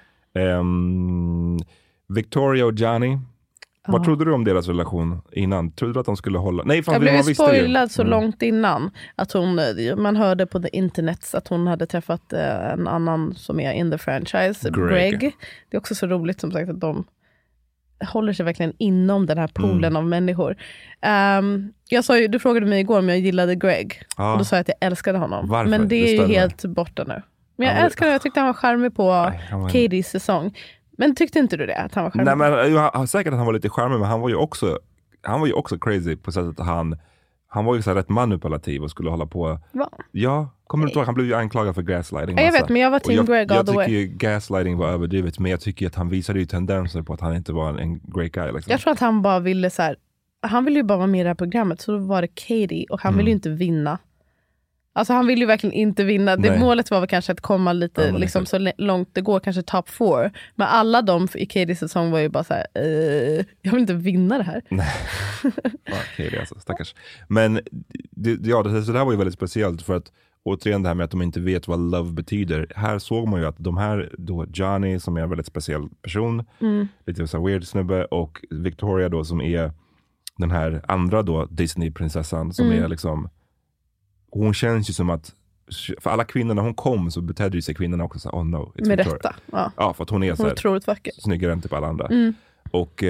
Victoria och Johnny. Vad trodde du om deras relation innan? Trodde du att de skulle hålla? Nej, fan, jag blev spoilad så långt innan att man hörde på the internet att hon hade träffat en annan som är in the franchise, Greg. Det är också så roligt som sagt att de håller sig verkligen inom den här poolen av människor. Jag sa ju, du frågade mig igår om jag gillade Greg. Och då sa jag att jag älskade honom. Varför? Men det är ju helt borta nu. Men jag älskar det. Jag tyckte han var charmig på Katie's säsong. Men tyckte inte du det? Att han var charmig? Nej, men säkert att han var lite charmig, men han var ju också crazy på sättet att han var ju så här rätt manipulativ och skulle hålla på. Va? Ja, kommer du ihåg? Han blev ju anklagad för gaslighting. Jag vet, men jag var team Greg all the way. Jag tycker ju gaslighting var överdrivet, men jag tycker att han visade ju tendenser på att han inte var en great guy. Liksom. Jag tror att han bara ville så här, han ville ju bara vara med i det här programmet, så då var det Katie och han ville ju inte vinna. Alltså han vill ju verkligen inte vinna. Det målet var väl kanske att komma lite liksom, så långt det går, kanske top 4. Men alla de i Katie's säsong var ju bara så här, jag vill inte vinna det här. Nej. Katie alltså, stackars. Men så det här var ju väldigt speciellt för att återigen det här med att de inte vet vad love betyder. Här såg man ju att de här då, Johnny som är en väldigt speciell person, lite så här weird snubbe, och Victoria då som är den här andra då Disney-prinsessan som är liksom, hon känns ju som att för alla kvinnor när hon kom så betedde ju sig kvinnorna också så här, oh no, it's med Victoria. rätta. Ja, för att hon är så här otroligt vacker. Snyggare än typ alla andra. Och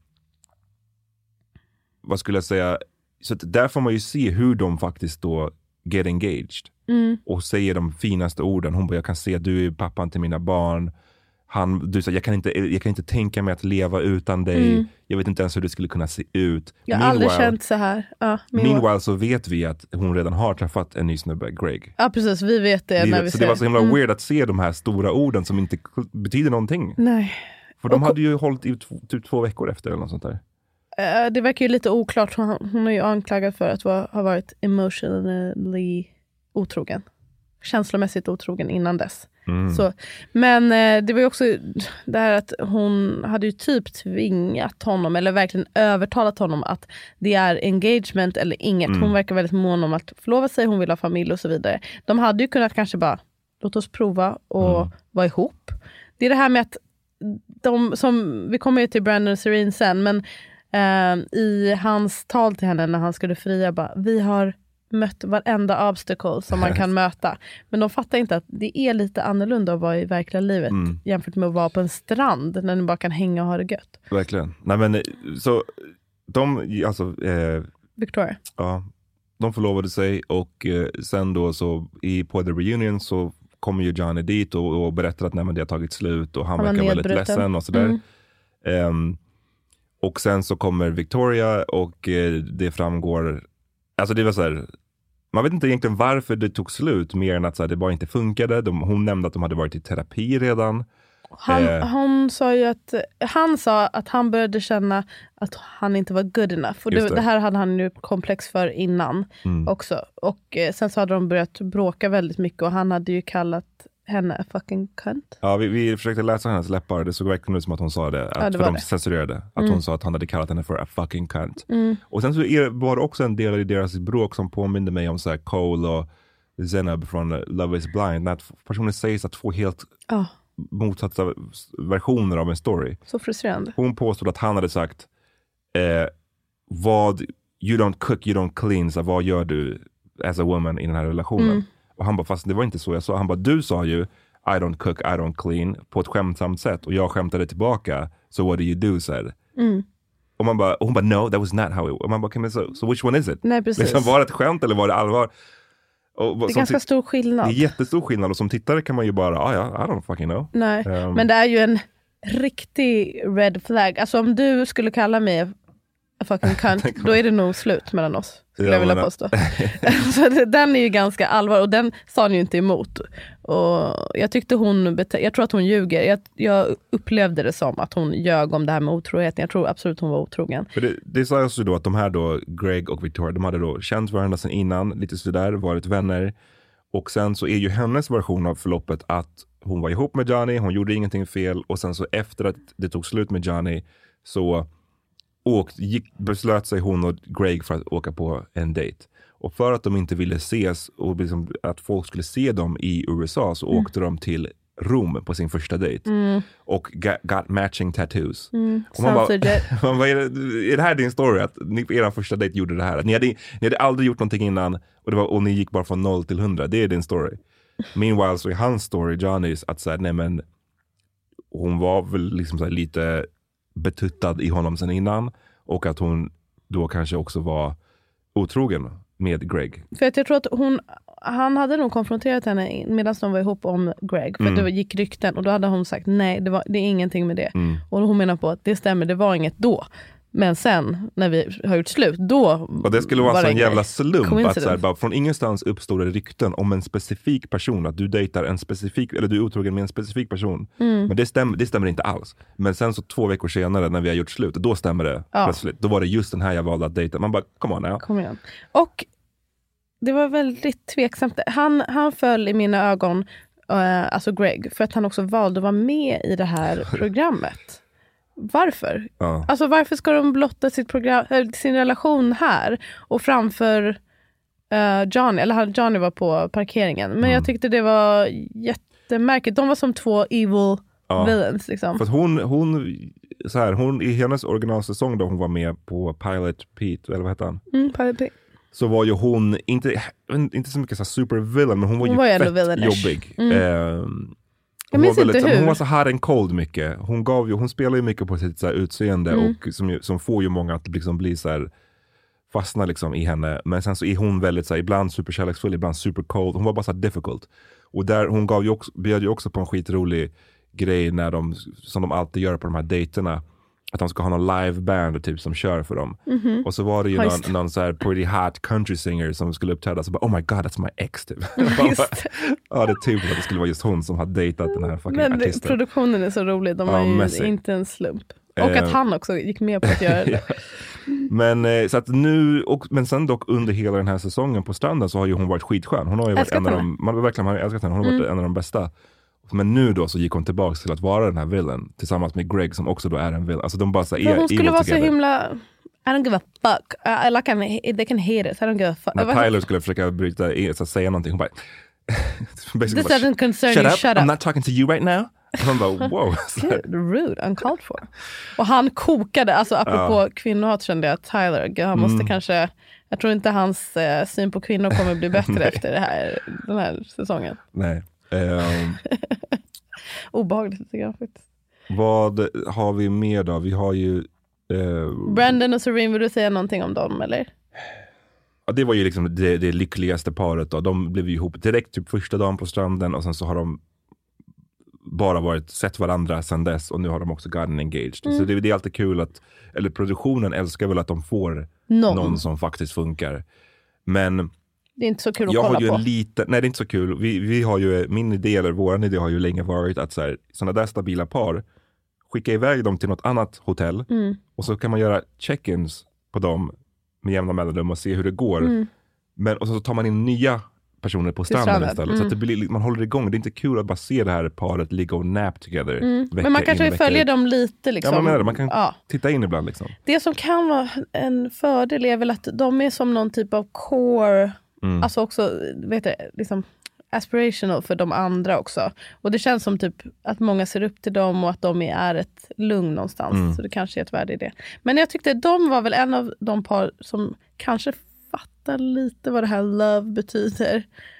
vad skulle jag säga, så att där får man ju se hur de faktiskt då get engaged. Och säger de finaste orden. Hon bara, jag kan se att du är pappan till mina barn. Du sa, jag kan inte tänka mig att leva utan dig. Jag vet inte ens hur det skulle kunna se ut. Jag har aldrig känt så här. Meanwhile så vet vi att hon redan har träffat en ny snubbe, Greg. Ja, precis. Vi vet det när vi så ser. det var så himla weird att se de här stora orden som inte betyder någonting. Nej. För de hade ju hållit i typ 2 veckor efter eller något sånt där. Det verkar ju lite oklart. Hon är ju anklagad för att ha varit emotionally otrogen. Känslomässigt otrogen innan dess. Så, men det var ju också det här att hon hade ju typ tvingat honom eller verkligen övertalat honom att det är engagement eller inget. Hon verkar väldigt mån om att förlova sig, hon vill ha familj och så vidare. De hade ju kunnat kanske bara, låt oss prova och vara ihop. Det är det här med att vi kommer ju till Brandon och Serene sen, men i hans tal till henne när han skulle fria bara, vi har mött varenda obstacle som man kan möta. Men de fattar inte att det är lite annorlunda att vara i verkliga livet jämfört med att vara på en strand när du bara kan hänga och ha det gött. Verkligen. Nej men så Victoria. Ja, de förlovade sig och sen då så på The Reunion så kommer ju Johnny dit och berättar att nej, men det har tagit slut och han verkar väldigt ledsen och sådär. Och sen så kommer Victoria och det framgår, alltså det var så här, man vet inte egentligen varför det tog slut mer än att så här, det bara inte funkade. Hon nämnde att de hade varit i terapi redan. Han sa att han började känna att han inte var good enough. Och det här hade han ju komplex för innan också. Och sen så hade de börjat bråka väldigt mycket och han hade ju kallat henne a fucking cunt. Ja, vi försökte läsa hennes läppar. Det såg verkligen ut som att hon sa det. För de censurerade. Att hon sa att han hade kallat henne för a fucking cunt. Och sen så var det också en del i deras bråk som påminde mig om så här Cole och Zenab från Love is Blind. När personer säger så 2 helt motsatta versioner av en story. Så frustrerande. Hon påstod att han hade sagt you don't cook, you don't clean. Så vad gör du as a woman i den här relationen? Och han bara, fast det var inte så jag sa. Han bara, du sa ju I don't cook, I don't clean på ett skämtsamt sätt. Och jag skämtade tillbaka. So what do you do, said. Och hon bara, no, that was not how it. Och man bara, so which one is it? Nej, precis. Liksom, var det ett skämt eller var det allvar? Och, det är ganska stor skillnad. Det är jättestor skillnad. Och som tittare kan man ju bara, I don't fucking know. Nej, men det är ju en riktig red flag. Alltså om du skulle kalla mig a fucking cunt, då är det nog slut mellan oss. Skulle jag vilja påstå. Så den är ju ganska allvar och den sa han ju inte emot. Och jag tyckte jag tror att hon ljuger. Jag upplevde det som att hon ljög om det här med otroheten. Jag tror absolut hon var otrogen. För det sa alltså då att de här då, Greg och Victoria, de hade då känt varandra sedan innan, lite sådär, varit vänner. Och sen så är ju hennes version av förloppet att hon var ihop med Johnny, hon gjorde ingenting fel och sen så efter att det tog slut med Johnny så beslöt sig hon och Greg för att åka på en dejt. Och för att de inte ville ses och liksom att folk skulle se dem i USA så åkte de till Rom på sin första dejt. Och got matching tattoos. Och man bara, är det här din story? Att ni på er första dejt gjorde det här? Ni hade aldrig gjort någonting innan och ni gick bara från 0 till 100. Det är din story. Meanwhile så är hans story, Johnnys, att säga nej men hon var väl liksom så här lite betuttad i honom sen innan och att hon då kanske också var otrogen med Greg. För att jag tror att han hade nog konfronterat henne medan de var ihop om Greg. För det gick rykten och då hade hon sagt nej, det är ingenting med det. Och hon menar på att det stämmer, det var inget då. Men sen, när vi har gjort slut, då och det skulle vara en jävla slump att så här, bara från ingenstans uppstår det rykten om en specifik person, att du dejtar en specifik, eller du är otrogen med en specifik person. Men det stämmer inte alls. Men sen så 2 veckor senare när vi har gjort slut, då stämmer det plötsligt. Då var det just den här jag valde att dejta. Man bara, come on now. Kom igen. Och det var väldigt tveksamt. Han föll i mina ögon, alltså Greg, för att han också valde att vara med i det här programmet. Varför? Ja. Alltså varför ska de blotta sin relation här och framför Johnny? Eller Johnny var på parkeringen. Men jag tyckte det var jättemärkligt. De var som 2 evil villains liksom. För att hon i hennes originalsäsong då hon var med på Pilot Pete, eller vad heter han? Pilot Pete. Så var ju hon inte så mycket så super villain, men hon var ju fett jobbig. Jag minns inte hur. Hon var så hard and cold mycket. Hon spelar ju mycket på sitt så här utseende och som får ju många att liksom bli så här fastna liksom i henne. Men sen så är hon väldigt så här, ibland superkärleksfull, ibland super cold. Hon var bara så här difficult. Och där hon bjöd ju också på en skitrolig grej som de alltid gör på de här dejterna. Att de ska ha någon liveband typ som kör för dem. Och så var det ju någon så här pretty hot country singer som skulle uppträda. Så bara, oh my god, that's my ex typ. Ja, det är typ att det skulle vara just hon som har dejtat den här fucking artisten. Produktionen är så rolig, de var ju inte en slump. Och att han också gick med på att göra det. Men så att nu, men sen dock under hela den här säsongen på stranden så har ju hon varit skitskön. Hon har ju varit man verkligen har älskat henne. Hon har varit en av de bästa. Men nu då så gick hon tillbaka till att vara den här villain tillsammans med Greg som också då är en villain. Alltså de bara så här, hon skulle vara så himla I don't give a fuck. They can hate it. I don't give a fuck. När Tyler skulle försöka säga någonting, hon bara this doesn't concern you, shut up. I'm not talking to you right now. Och hon bara, wow. Rude, uncalled for. Och han kokade, alltså apropå kvinnohat kände jag Tyler, han måste kanske, jag tror inte hans syn på kvinnor kommer bli bättre efter den här säsongen. Nej. Obehagligt tycker jag faktiskt. Vad har vi mer då? Vi har ju Brandon och Serene, vill du säga någonting om dem eller? Ja, det var ju liksom det lyckligaste paret då. De blev ju ihop direkt typ första dagen på stranden och sen så har de bara sett varandra sedan dess och nu har de också gotten engaged. Så det är alltid kul att, eller produktionen älskar väl att de får någon som faktiskt funkar. Men det är inte så kul att kolla på. Nej, det är inte så kul. Vi har ju, min idé eller våran idé har ju länge varit att sådana där stabila par, skicka iväg dem till något annat hotell och så kan man göra check-ins på dem med jämna mellanrum och se hur det går. Men, och så tar man in nya personer på stranden istället. Så att det blir, man håller igång. Det är inte kul att bara se det här paret ligga och nap together. Men man kanske följer dem lite liksom. Ja, man kan titta in ibland liksom. Det som kan vara en fördel är väl att de är som någon typ av core, alltså också, vet du, liksom aspirational för de andra också. Och det känns som typ att många ser upp till dem och att de är ett lugn någonstans. Så det kanske är ett värde i det. Men jag tyckte de var väl en av de par som kanske fattar lite vad det här love betyder.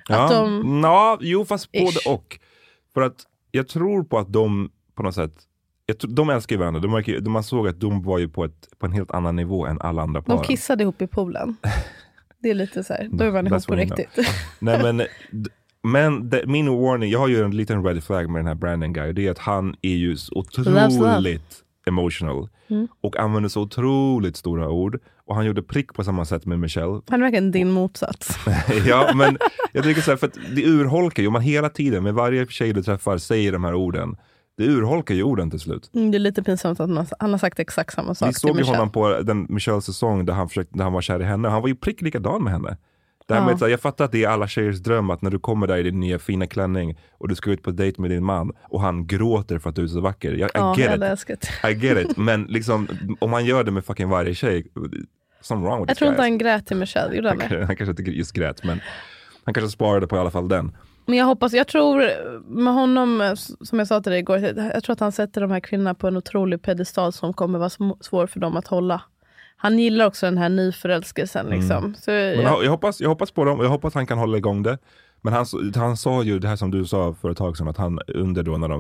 Fast både och. För att jag tror på att de på något sätt, de älskar ju varandra. Man såg att de var ju på en helt annan nivå än alla andra par. De kissade ihop i poolen. Det är lite så här, då är man ihop på riktigt. Nej, men min warning, jag har ju en liten red flag med den här Brandon guy. Det är att han är ju otroligt emotional. Och använde så otroligt stora ord. Och han gjorde prick på samma sätt med Michelle. Han är verkligen din motsats. Ja, men jag tycker så här, för att det urholkar ju. Man hela tiden med varje tjej du träffar säger de här orden. Det urholkar ju orden till slut. Det är lite pinsamt att han har sagt exakt samma sak. Vi såg ju honom på den Michelles säsong där han var kär i henne. Han var ju prick likadan med henne. Det här med att, jag fattar att det är alla tjejers dröm att när du kommer där i din nya fina klänning och du ska ut på dejt med din man och han gråter för att du är så vacker. I get it. Men liksom, om man gör det med fucking varje tjej, something wrong with jag tror inte han grät till Michelle, gjorde han det? Han kanske inte just grät, men han kanske sparade på i alla fall den. Men jag tror med honom, som jag sa till dig igår, jag tror att han sätter de här kvinnorna på en otrolig pedestal som kommer vara svår för dem att hålla. Han gillar också den här nyförälskelsen liksom. Så jag hoppas på dem och jag hoppas han kan hålla igång det. Men han sa ju det här som du sa för ett tag sedan, att han under då när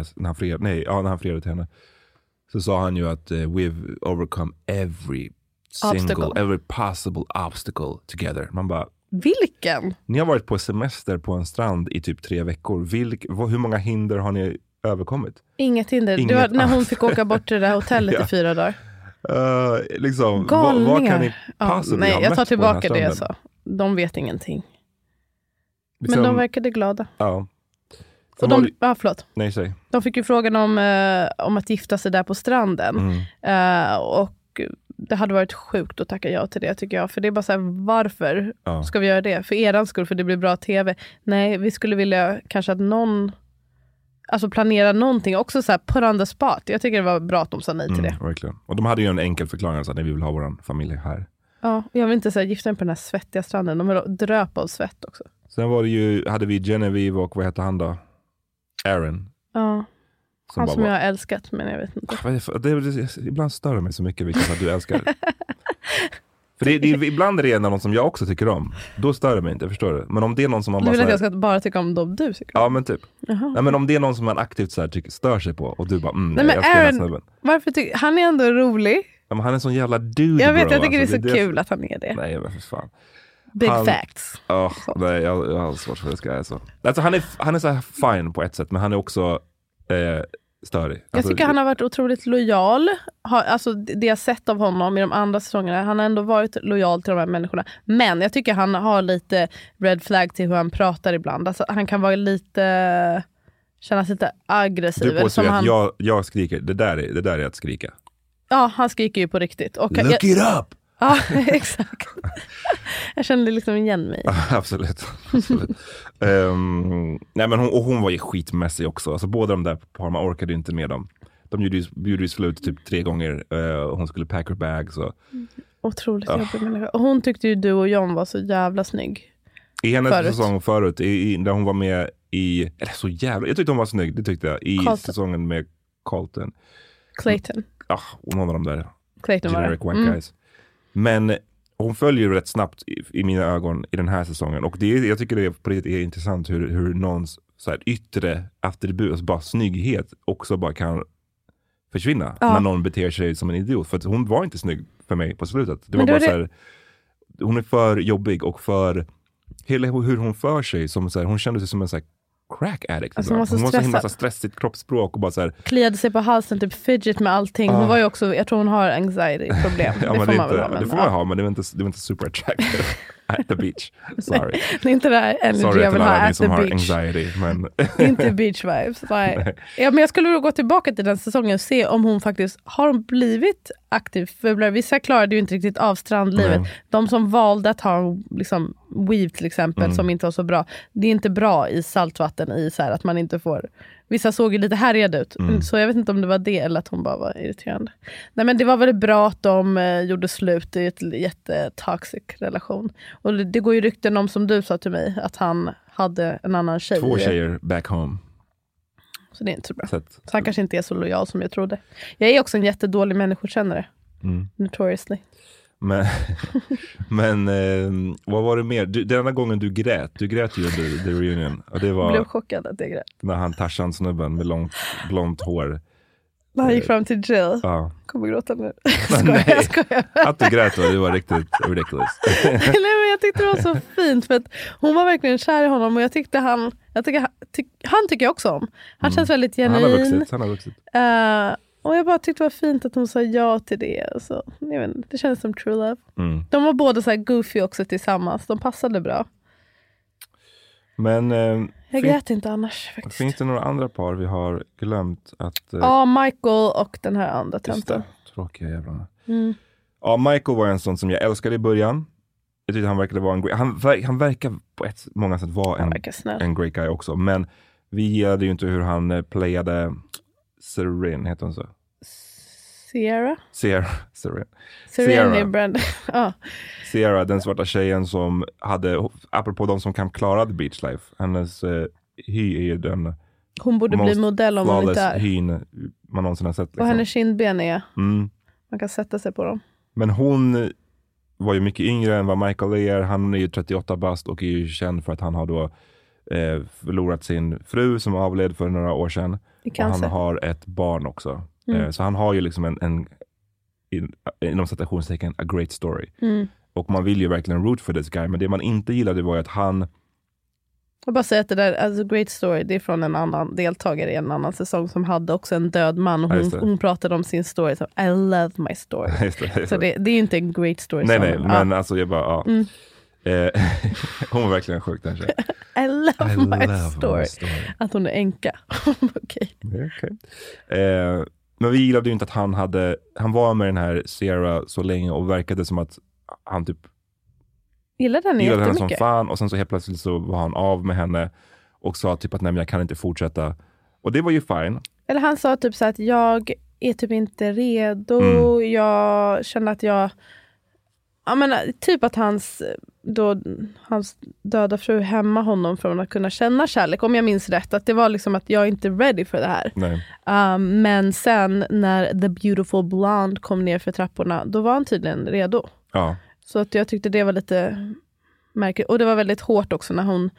han friade till henne, så sa han ju att we've overcome every possible obstacle together. Man bara, vilken? Ni har varit på semester på en strand i typ 3 veckor. Hur många hinder har ni överkommit? Inget hinder. Det var när hon fick åka bort till det där hotellet i 4 dagar. Liksom, vad kan ni possibly ha jag tar mött tillbaka det jag sa. De vet ingenting. Liksom, men de verkade glada. Ja. Och förlåt. Nej, säg. De fick ju frågan om att gifta sig där på stranden. Och det hade varit sjukt att tacka ja till det, tycker jag. För det är bara så här, varför ska vi göra det? För eran skull, för det blir bra tv. Nej, vi skulle vilja kanske att någon planera någonting också så här put on the spot. Jag tycker det var bra att de sa nej till det. Verkligen. Och de hade ju en enkel förklaring så att vi vill ha vår familj här. Ja, jag vill inte säga gifta mig på den här svettiga stranden. De vill dröpa av svett också. Sen hade vi Genevieve och vad heter han då? Aaron. Ja. Han som jag har älskat, men jag vet inte. Ibland stör det mig så mycket vilket att du älskar. För det ibland är det någon som jag också tycker om. Då stör det mig inte, förstår du? Men om det är någon som man bara... Du vill att jag ska bara tycka om dem du tycker om? Ja, men typ. Nej, men om det är någon som man aktivt så här stör sig på och du bara, nej, men Aaron, varför han är ändå rolig. Ja, men han är en sån jävla dude. Jag vet, jag tycker det är så kul att han är det. Nej, men för fan. Big facts. Nej, jag har svårt för det ska jag säga. Alltså, han är så här fine på ett sätt, men han är också störig. Jag tycker han har varit otroligt lojal. Alltså det jag sett av honom i de andra säsongerna, han har ändå varit lojal till de här människorna. Men jag tycker han har lite red flag till hur han pratar ibland. Alltså han kan vara lite, kännas lite aggressiv. Du påstår att jag skriker, det där är att skrika. Ja, han skriker ju på riktigt. Och Look it up! Ja, exakt. Jag kände liksom igen mig. Absolut. Nej, men hon var ju skitmässig också. Alltså båda de där par, man orkade inte med dem. De gjorde ju slut typ 3 gånger. Hon skulle pack her bags. Otroligt jobbig människa. Och hon tyckte ju du och John var så jävla snygg. I hennes säsong förut, där hon var med i... Eller så jävla... Jag tyckte hon var snygg, det tyckte jag. I säsongen med Clayton. Någon av de där. Clayton generic white guys. Men hon följer ju rätt snabbt i mina ögon i den här säsongen. Och jag tycker det på riktigt är intressant hur någons så här yttre attribut, alltså bara snygghet, också bara kan försvinna när någon beter sig som en idiot. För att hon var inte snygg för mig på slutet. Det var bara så här, hon är för jobbig och för hela hur hon för sig, som så här, hon kände sig som en så här crack addict. Alltså hon var så himla stressigt kroppsspråk och bara så här, kliade sig på halsen, typ fidget med allting. Hon var ju också, jag tror hon har anxiety-problem. Ja, det får man väl ha. Det får man ha, men det var inte super attractive at the beach. Sorry. Det är inte det här energy jag vill ha at the beach. Anxiety, men inte beach vibes. Nej. Ja, men jag skulle nog gå tillbaka till den säsongen och se om hon faktiskt har blivit aktiv. För vissa klarade ju inte riktigt av strandlivet. De som valde att ha liksom weave till exempel, som inte var så bra. Det är inte bra i saltvatten, i så här att man inte får... Vissa såg ju lite härjade ut. Så jag vet inte om det var det eller att hon bara var irriterande. Nej, men det var väl bra att de gjorde slut i ett jättetoxic relation. Och det går ju rykten om, som du sa till mig, att han hade en annan tjej. 2 tjejer back home. Så det är inte så bra. Så han kanske inte är så lojal som jag trodde. Jag är också en jättedålig människokännare. Notoriously. Men vad var det mer? Denna gången du grät ju under the reunion. Och det var, jag blev chockad att jag grät. När han Tarzan-snubben med långt blont hår. När han gick fram till Jill. Kommer gråta nu. Jag skojar. Att du grät det var riktigt ridiculous. Nej, men jag tyckte det var så fint. För att hon var verkligen kär i honom. Och jag tyckte han tycker jag också om. Han känns väldigt genuin. Han har vuxit. Och jag bara tyckte det var fint att hon sa ja till det. Så, jag vet inte, det kändes som true love. De var båda så här goofy också tillsammans. De passade bra. Men jag grät inte annars faktiskt. Finns det några andra par vi har glömt att... Ja, Michael och den här andra tönten. Tråkiga jävlarna. Ja, Michael var en sån som jag älskade i början. Jag tyckte han verkade vara han verkar på många sätt vara en great guy också. Men vi gillade ju inte hur han playade Serena, heter hon så? Serena Brand. Sierra, den svarta tjejen som hade, apropå de som kan klara The Beach Life, hennes hy är ju den hon borde bli modell om hon inte är. Hyn man någonsin har sett. Liksom. Och hennes kindben är man kan sätta sig på dem. Men hon var ju mycket yngre än vad Michael är. Han är ju 38 bast och är ju känd för att han har då förlorat sin fru som avled för några år sedan. Och han har ett barn också. Så han har ju liksom en inom citationstecken a great story. Och man vill ju verkligen root for this guy. Men det man inte gillade var ju att han... Jag bara säger att det där, alltså great story, det är från en annan deltagare i en annan säsong som hade också en död man. Och hon pratade om sin story. Så, I love my story. Så det är ju inte en great story. Nej, men alltså jag bara... hon var verkligen sjuk den tjejen. I love my story. Att hon är änka. Okej. Men vi gillade ju inte att han var med den här Sierra så länge och verkade som att han typ gillade henne som fan, och sen så helt plötsligt så var han av med henne och sa typ att nej, men jag kan inte fortsätta. Och det var ju fine. Eller han sa typ så att jag är typ inte redo. Jag känner att jag typ att hans döda fru hämmar honom från att kunna känna kärlek, om jag minns rätt, att det var liksom att jag inte är ready för det här. Men sen när The Beautiful Blonde kom ner för trapporna, då var han tydligen redo. Så att jag tyckte det var lite märkligt, och det var väldigt hårt också när hon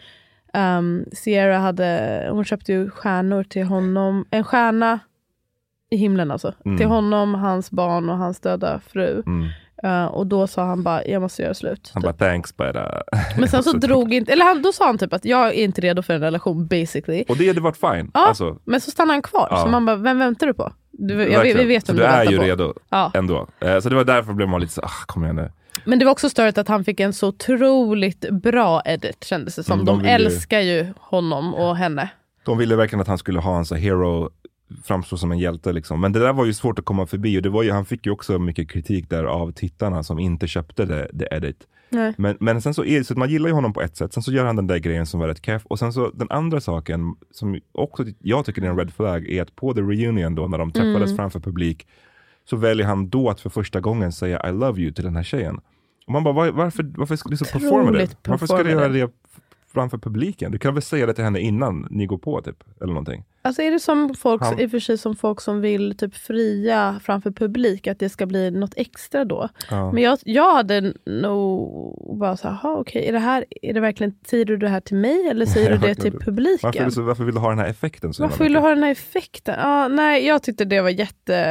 Sierra hon köpte ju stjärnor till honom, en stjärna i himlen alltså, till honom, hans barn och hans döda fru. Och då sa han bara, jag måste göra slut. Han bara, thanks but... Men sen så drog inte... Eller då sa han typ att jag är inte redo för en relation, basically. Och det hade varit fine. Ja, alltså. Men så stannade han kvar. Så man bara, vem väntar du på? Vi vet så du är ju redo ändå. Så det var därför blev man lite så, kom igen nu. Men det var också störigt att han fick en så otroligt bra edit, kändes det som. De älskar ju honom och henne. De ville verkligen att han skulle ha en så hero, framstå som en hjälte liksom. Men det där var ju svårt att komma förbi, och det var ju, han fick ju också mycket kritik där av tittarna som inte köpte det edit. Men sen så man gillar ju honom på ett sätt, sen så gör han den där grejen som var rätt keff, och sen så den andra saken som också jag tycker är en red flag är att på the reunion då, när de träffades framför publik, så väljer han då att för första gången säga I love you till den här tjejen. Och man bara, varför ska du så performa det? Varför ska du göra det framför publiken? Du kan väl säga det till henne innan ni går på typ, eller någonting. Alltså är det som folk, i och för sig som folk som vill typ fria framför publik, att det ska bli något extra då. Men jag hade nog bara så här, okej, är det verkligen, säger du det här till mig eller säger du det till publiken? Varför vill du ha den här effekten? Varför vill du ha den här effekten? Nej, jag tyckte det var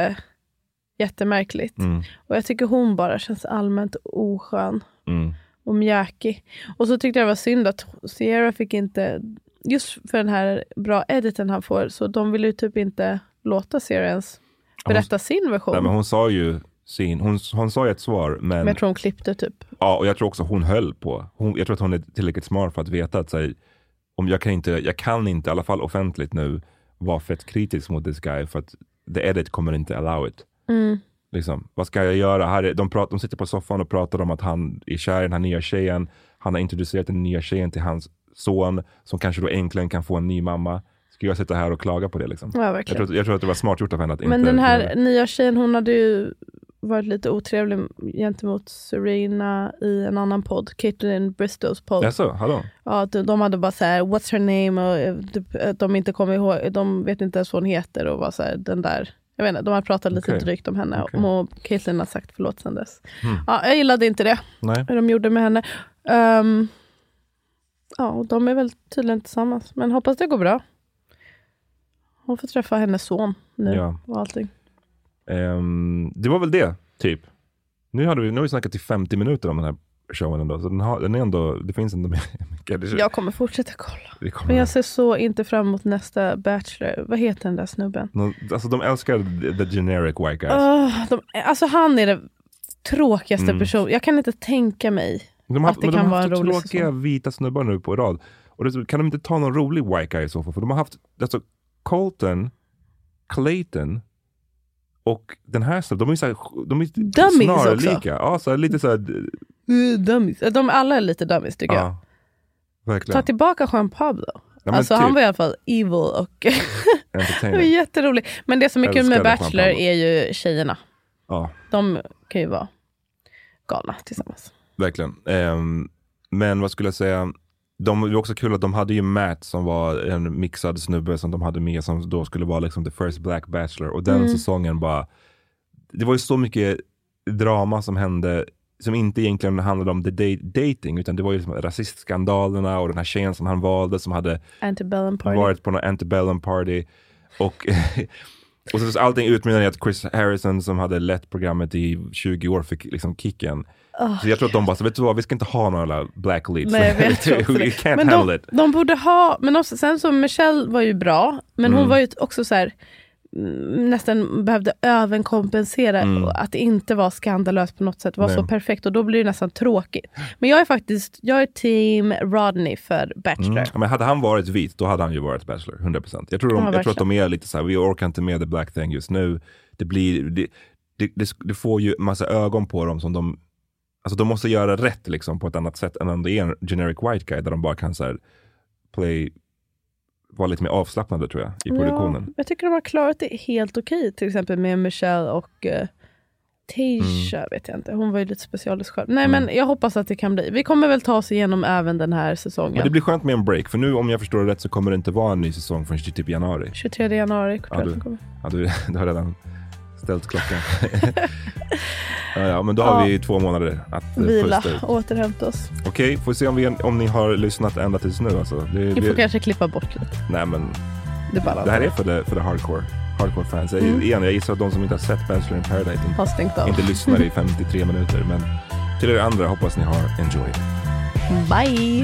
jättemärkligt. Och jag tycker hon bara känns allmänt oskön. Och mjäkig. Och så tyckte jag det var synd att Sierra fick inte, just för den här bra editen han får, så de ville ju typ inte låta Sierra ens berätta sin version. Nej, men hon sa ju hon sa ju ett svar, men jag tror hon klippte typ. Ja, och jag tror också hon höll på. Jag tror att hon är tillräckligt smart för att veta att om jag kan inte i alla fall offentligt nu vara fett kritisk mot this guy, för att the edit kommer inte allow it. Liksom, vad ska jag göra? De sitter på soffan och pratar om att han är kär i den här nya tjejen. Han har introducerat den nya tjejen till hans son, som kanske då äntligen kan få en ny mamma. Ska jag sitta här och klaga på det liksom? Ja, verkligen. Jag tror att det var smart gjort av henne att inte... Men den här nya tjejen, hon hade ju varit lite otrevlig gentemot Serena i en annan podd, Caitlyn Bristows podd. Jaså, hallå? Ja, de hade bara så här, what's her name? Och de inte kommer ihåg, de vet inte ens vad hon heter, och var så här, den där... Jag vet inte, de har pratat lite drygt om henne. Och Caitlyn har sagt förlåt sen dess. Ja, jag gillade inte det. Nej. Hur de gjorde med henne. Och de är väl tydligen tillsammans. Men hoppas det går bra. Hon får träffa hennes son nu. Och allting. Det var väl det, typ. Nu har vi snackat i 50 minuter om den här showen ändå. Så den är ändå, det finns ändå Jag kommer fortsätta kolla. Men jag ser så inte fram emot nästa Bachelor. Vad heter den där snubben? Alltså de älskar the generic white guys. Alltså han är den tråkigaste person. Jag kan inte tänka mig att det kan vara en rolig säsong. De har haft tråkiga vita snubbar nu på rad. Och kan de inte ta någon rolig white guy i så fall? För de har haft alltså Colton, Clayton och den här snubben. De är snarlika. Ja, så lite så här... dummies. De alla är lite dummies tycker jag. Verkligen. Ta tillbaka Juan Pablo. Ja, alltså han var i alla fall evil och det var jätteroligt. Men det som är kul med Bachelor är ju tjejerna. Ja. De kan ju vara galna tillsammans. Verkligen. Men vad skulle jag säga? Det var också kul att de hade ju Matt som var en mixad snubbe som de hade med som då skulle vara liksom the first black bachelor. Och den säsongen bara... Det var ju så mycket drama som hände som inte egentligen handlade om dating utan det var ju liksom rasistskandalerna och den här tjejen som han valde som hade varit på någon antebellum party och så allting utmynnade i att Chris Harrison som hade lett programmet i 20 år fick liksom kicken. Så jag tror att de bara, vet du vad, vi ska inte ha några black leads. Nej, jag vet men de borde ha, men också, sen så Michelle var ju bra, men hon var ju också så här nästan behövde överkompensera att det inte var skandalöst på något sätt. Det var så perfekt och då blir det nästan tråkigt. Men jag är team Rodney för Bachelor. Men hade han varit vit, då hade han ju varit Bachelor, 100%. Jag tror att de är lite så här, vi orkar inte med the black thing just nu. Det får ju massa ögon på dem som de måste göra rätt liksom på ett annat sätt än om det är en generic white guy där de bara kan så här vara lite mer avslappnade tror jag i produktionen. Ja, jag tycker de har klarat det helt okej. Till exempel med Michelle och Tasha vet jag inte. Hon var ju lite specialist själv. Nej men jag hoppas att det kan bli. Vi kommer väl ta oss igenom även den här säsongen. Men det blir skönt med en break. För nu om jag förstår det rätt så kommer det inte vara en ny säsong förrän typ januari. 23 januari. Du har redan ställt klockan. ja, men då har vi 2 månader att vila, återhämta oss. Okej, får se om ni har lyssnat ända tills nu. Alltså. Vi får kanske klippa bort lite. Nej, men det här är för det hardcore fans. Jag gissar att de som inte har sett Bachelor in Paradise inte lyssnar i 53 minuter. Men till er andra hoppas ni har enjoyed. Bye!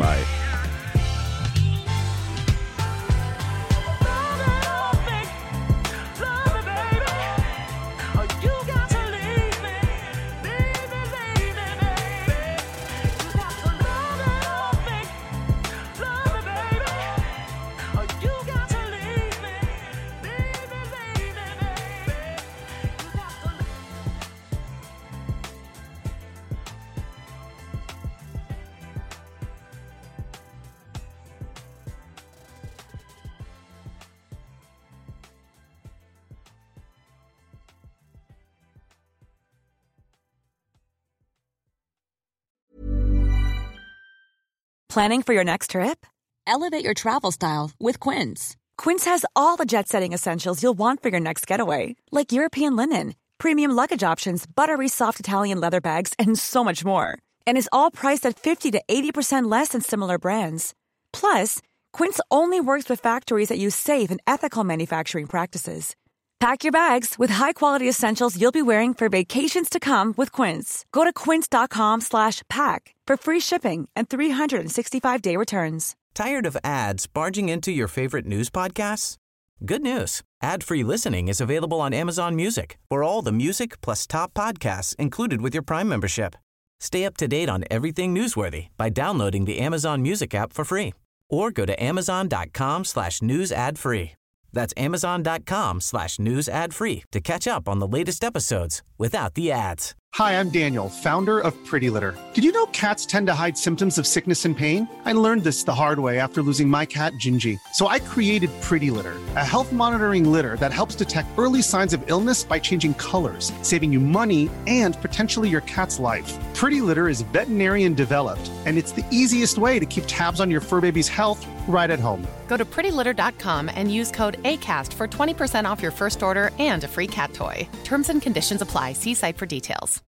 Planning for your next trip? Elevate your travel style with Quince. Quince has all the jet-setting essentials you'll want for your next getaway, like European linen, premium luggage options, buttery soft Italian leather bags, and so much more. And is all priced at 50 to 80% less than similar brands. Plus, Quince only works with factories that use safe and ethical manufacturing practices. Pack your bags with high-quality essentials you'll be wearing for vacations to come with Quince. Go to quince.com/pack for free shipping and 365-day returns. Tired of ads barging into your favorite news podcasts? Good news. Ad-free listening is available on Amazon Music for all the music plus top podcasts included with your Prime membership. Stay up to date on everything newsworthy by downloading the Amazon Music app for free or go to amazon.com/news ad free. That's amazon.com/news ad free to catch up on the latest episodes without the ads. Hi, I'm Daniel, founder of Pretty Litter. Did you know cats tend to hide symptoms of sickness and pain? I learned this the hard way after losing my cat, Gingy. So I created Pretty Litter, a health monitoring litter that helps detect early signs of illness by changing colors, saving you money and potentially your cat's life. Pretty Litter is veterinarian developed, and it's the easiest way to keep tabs on your fur baby's health right at home. Go to prettylitter.com and use code ACAST for 20% off your first order and a free cat toy. Terms and conditions apply. See site for details.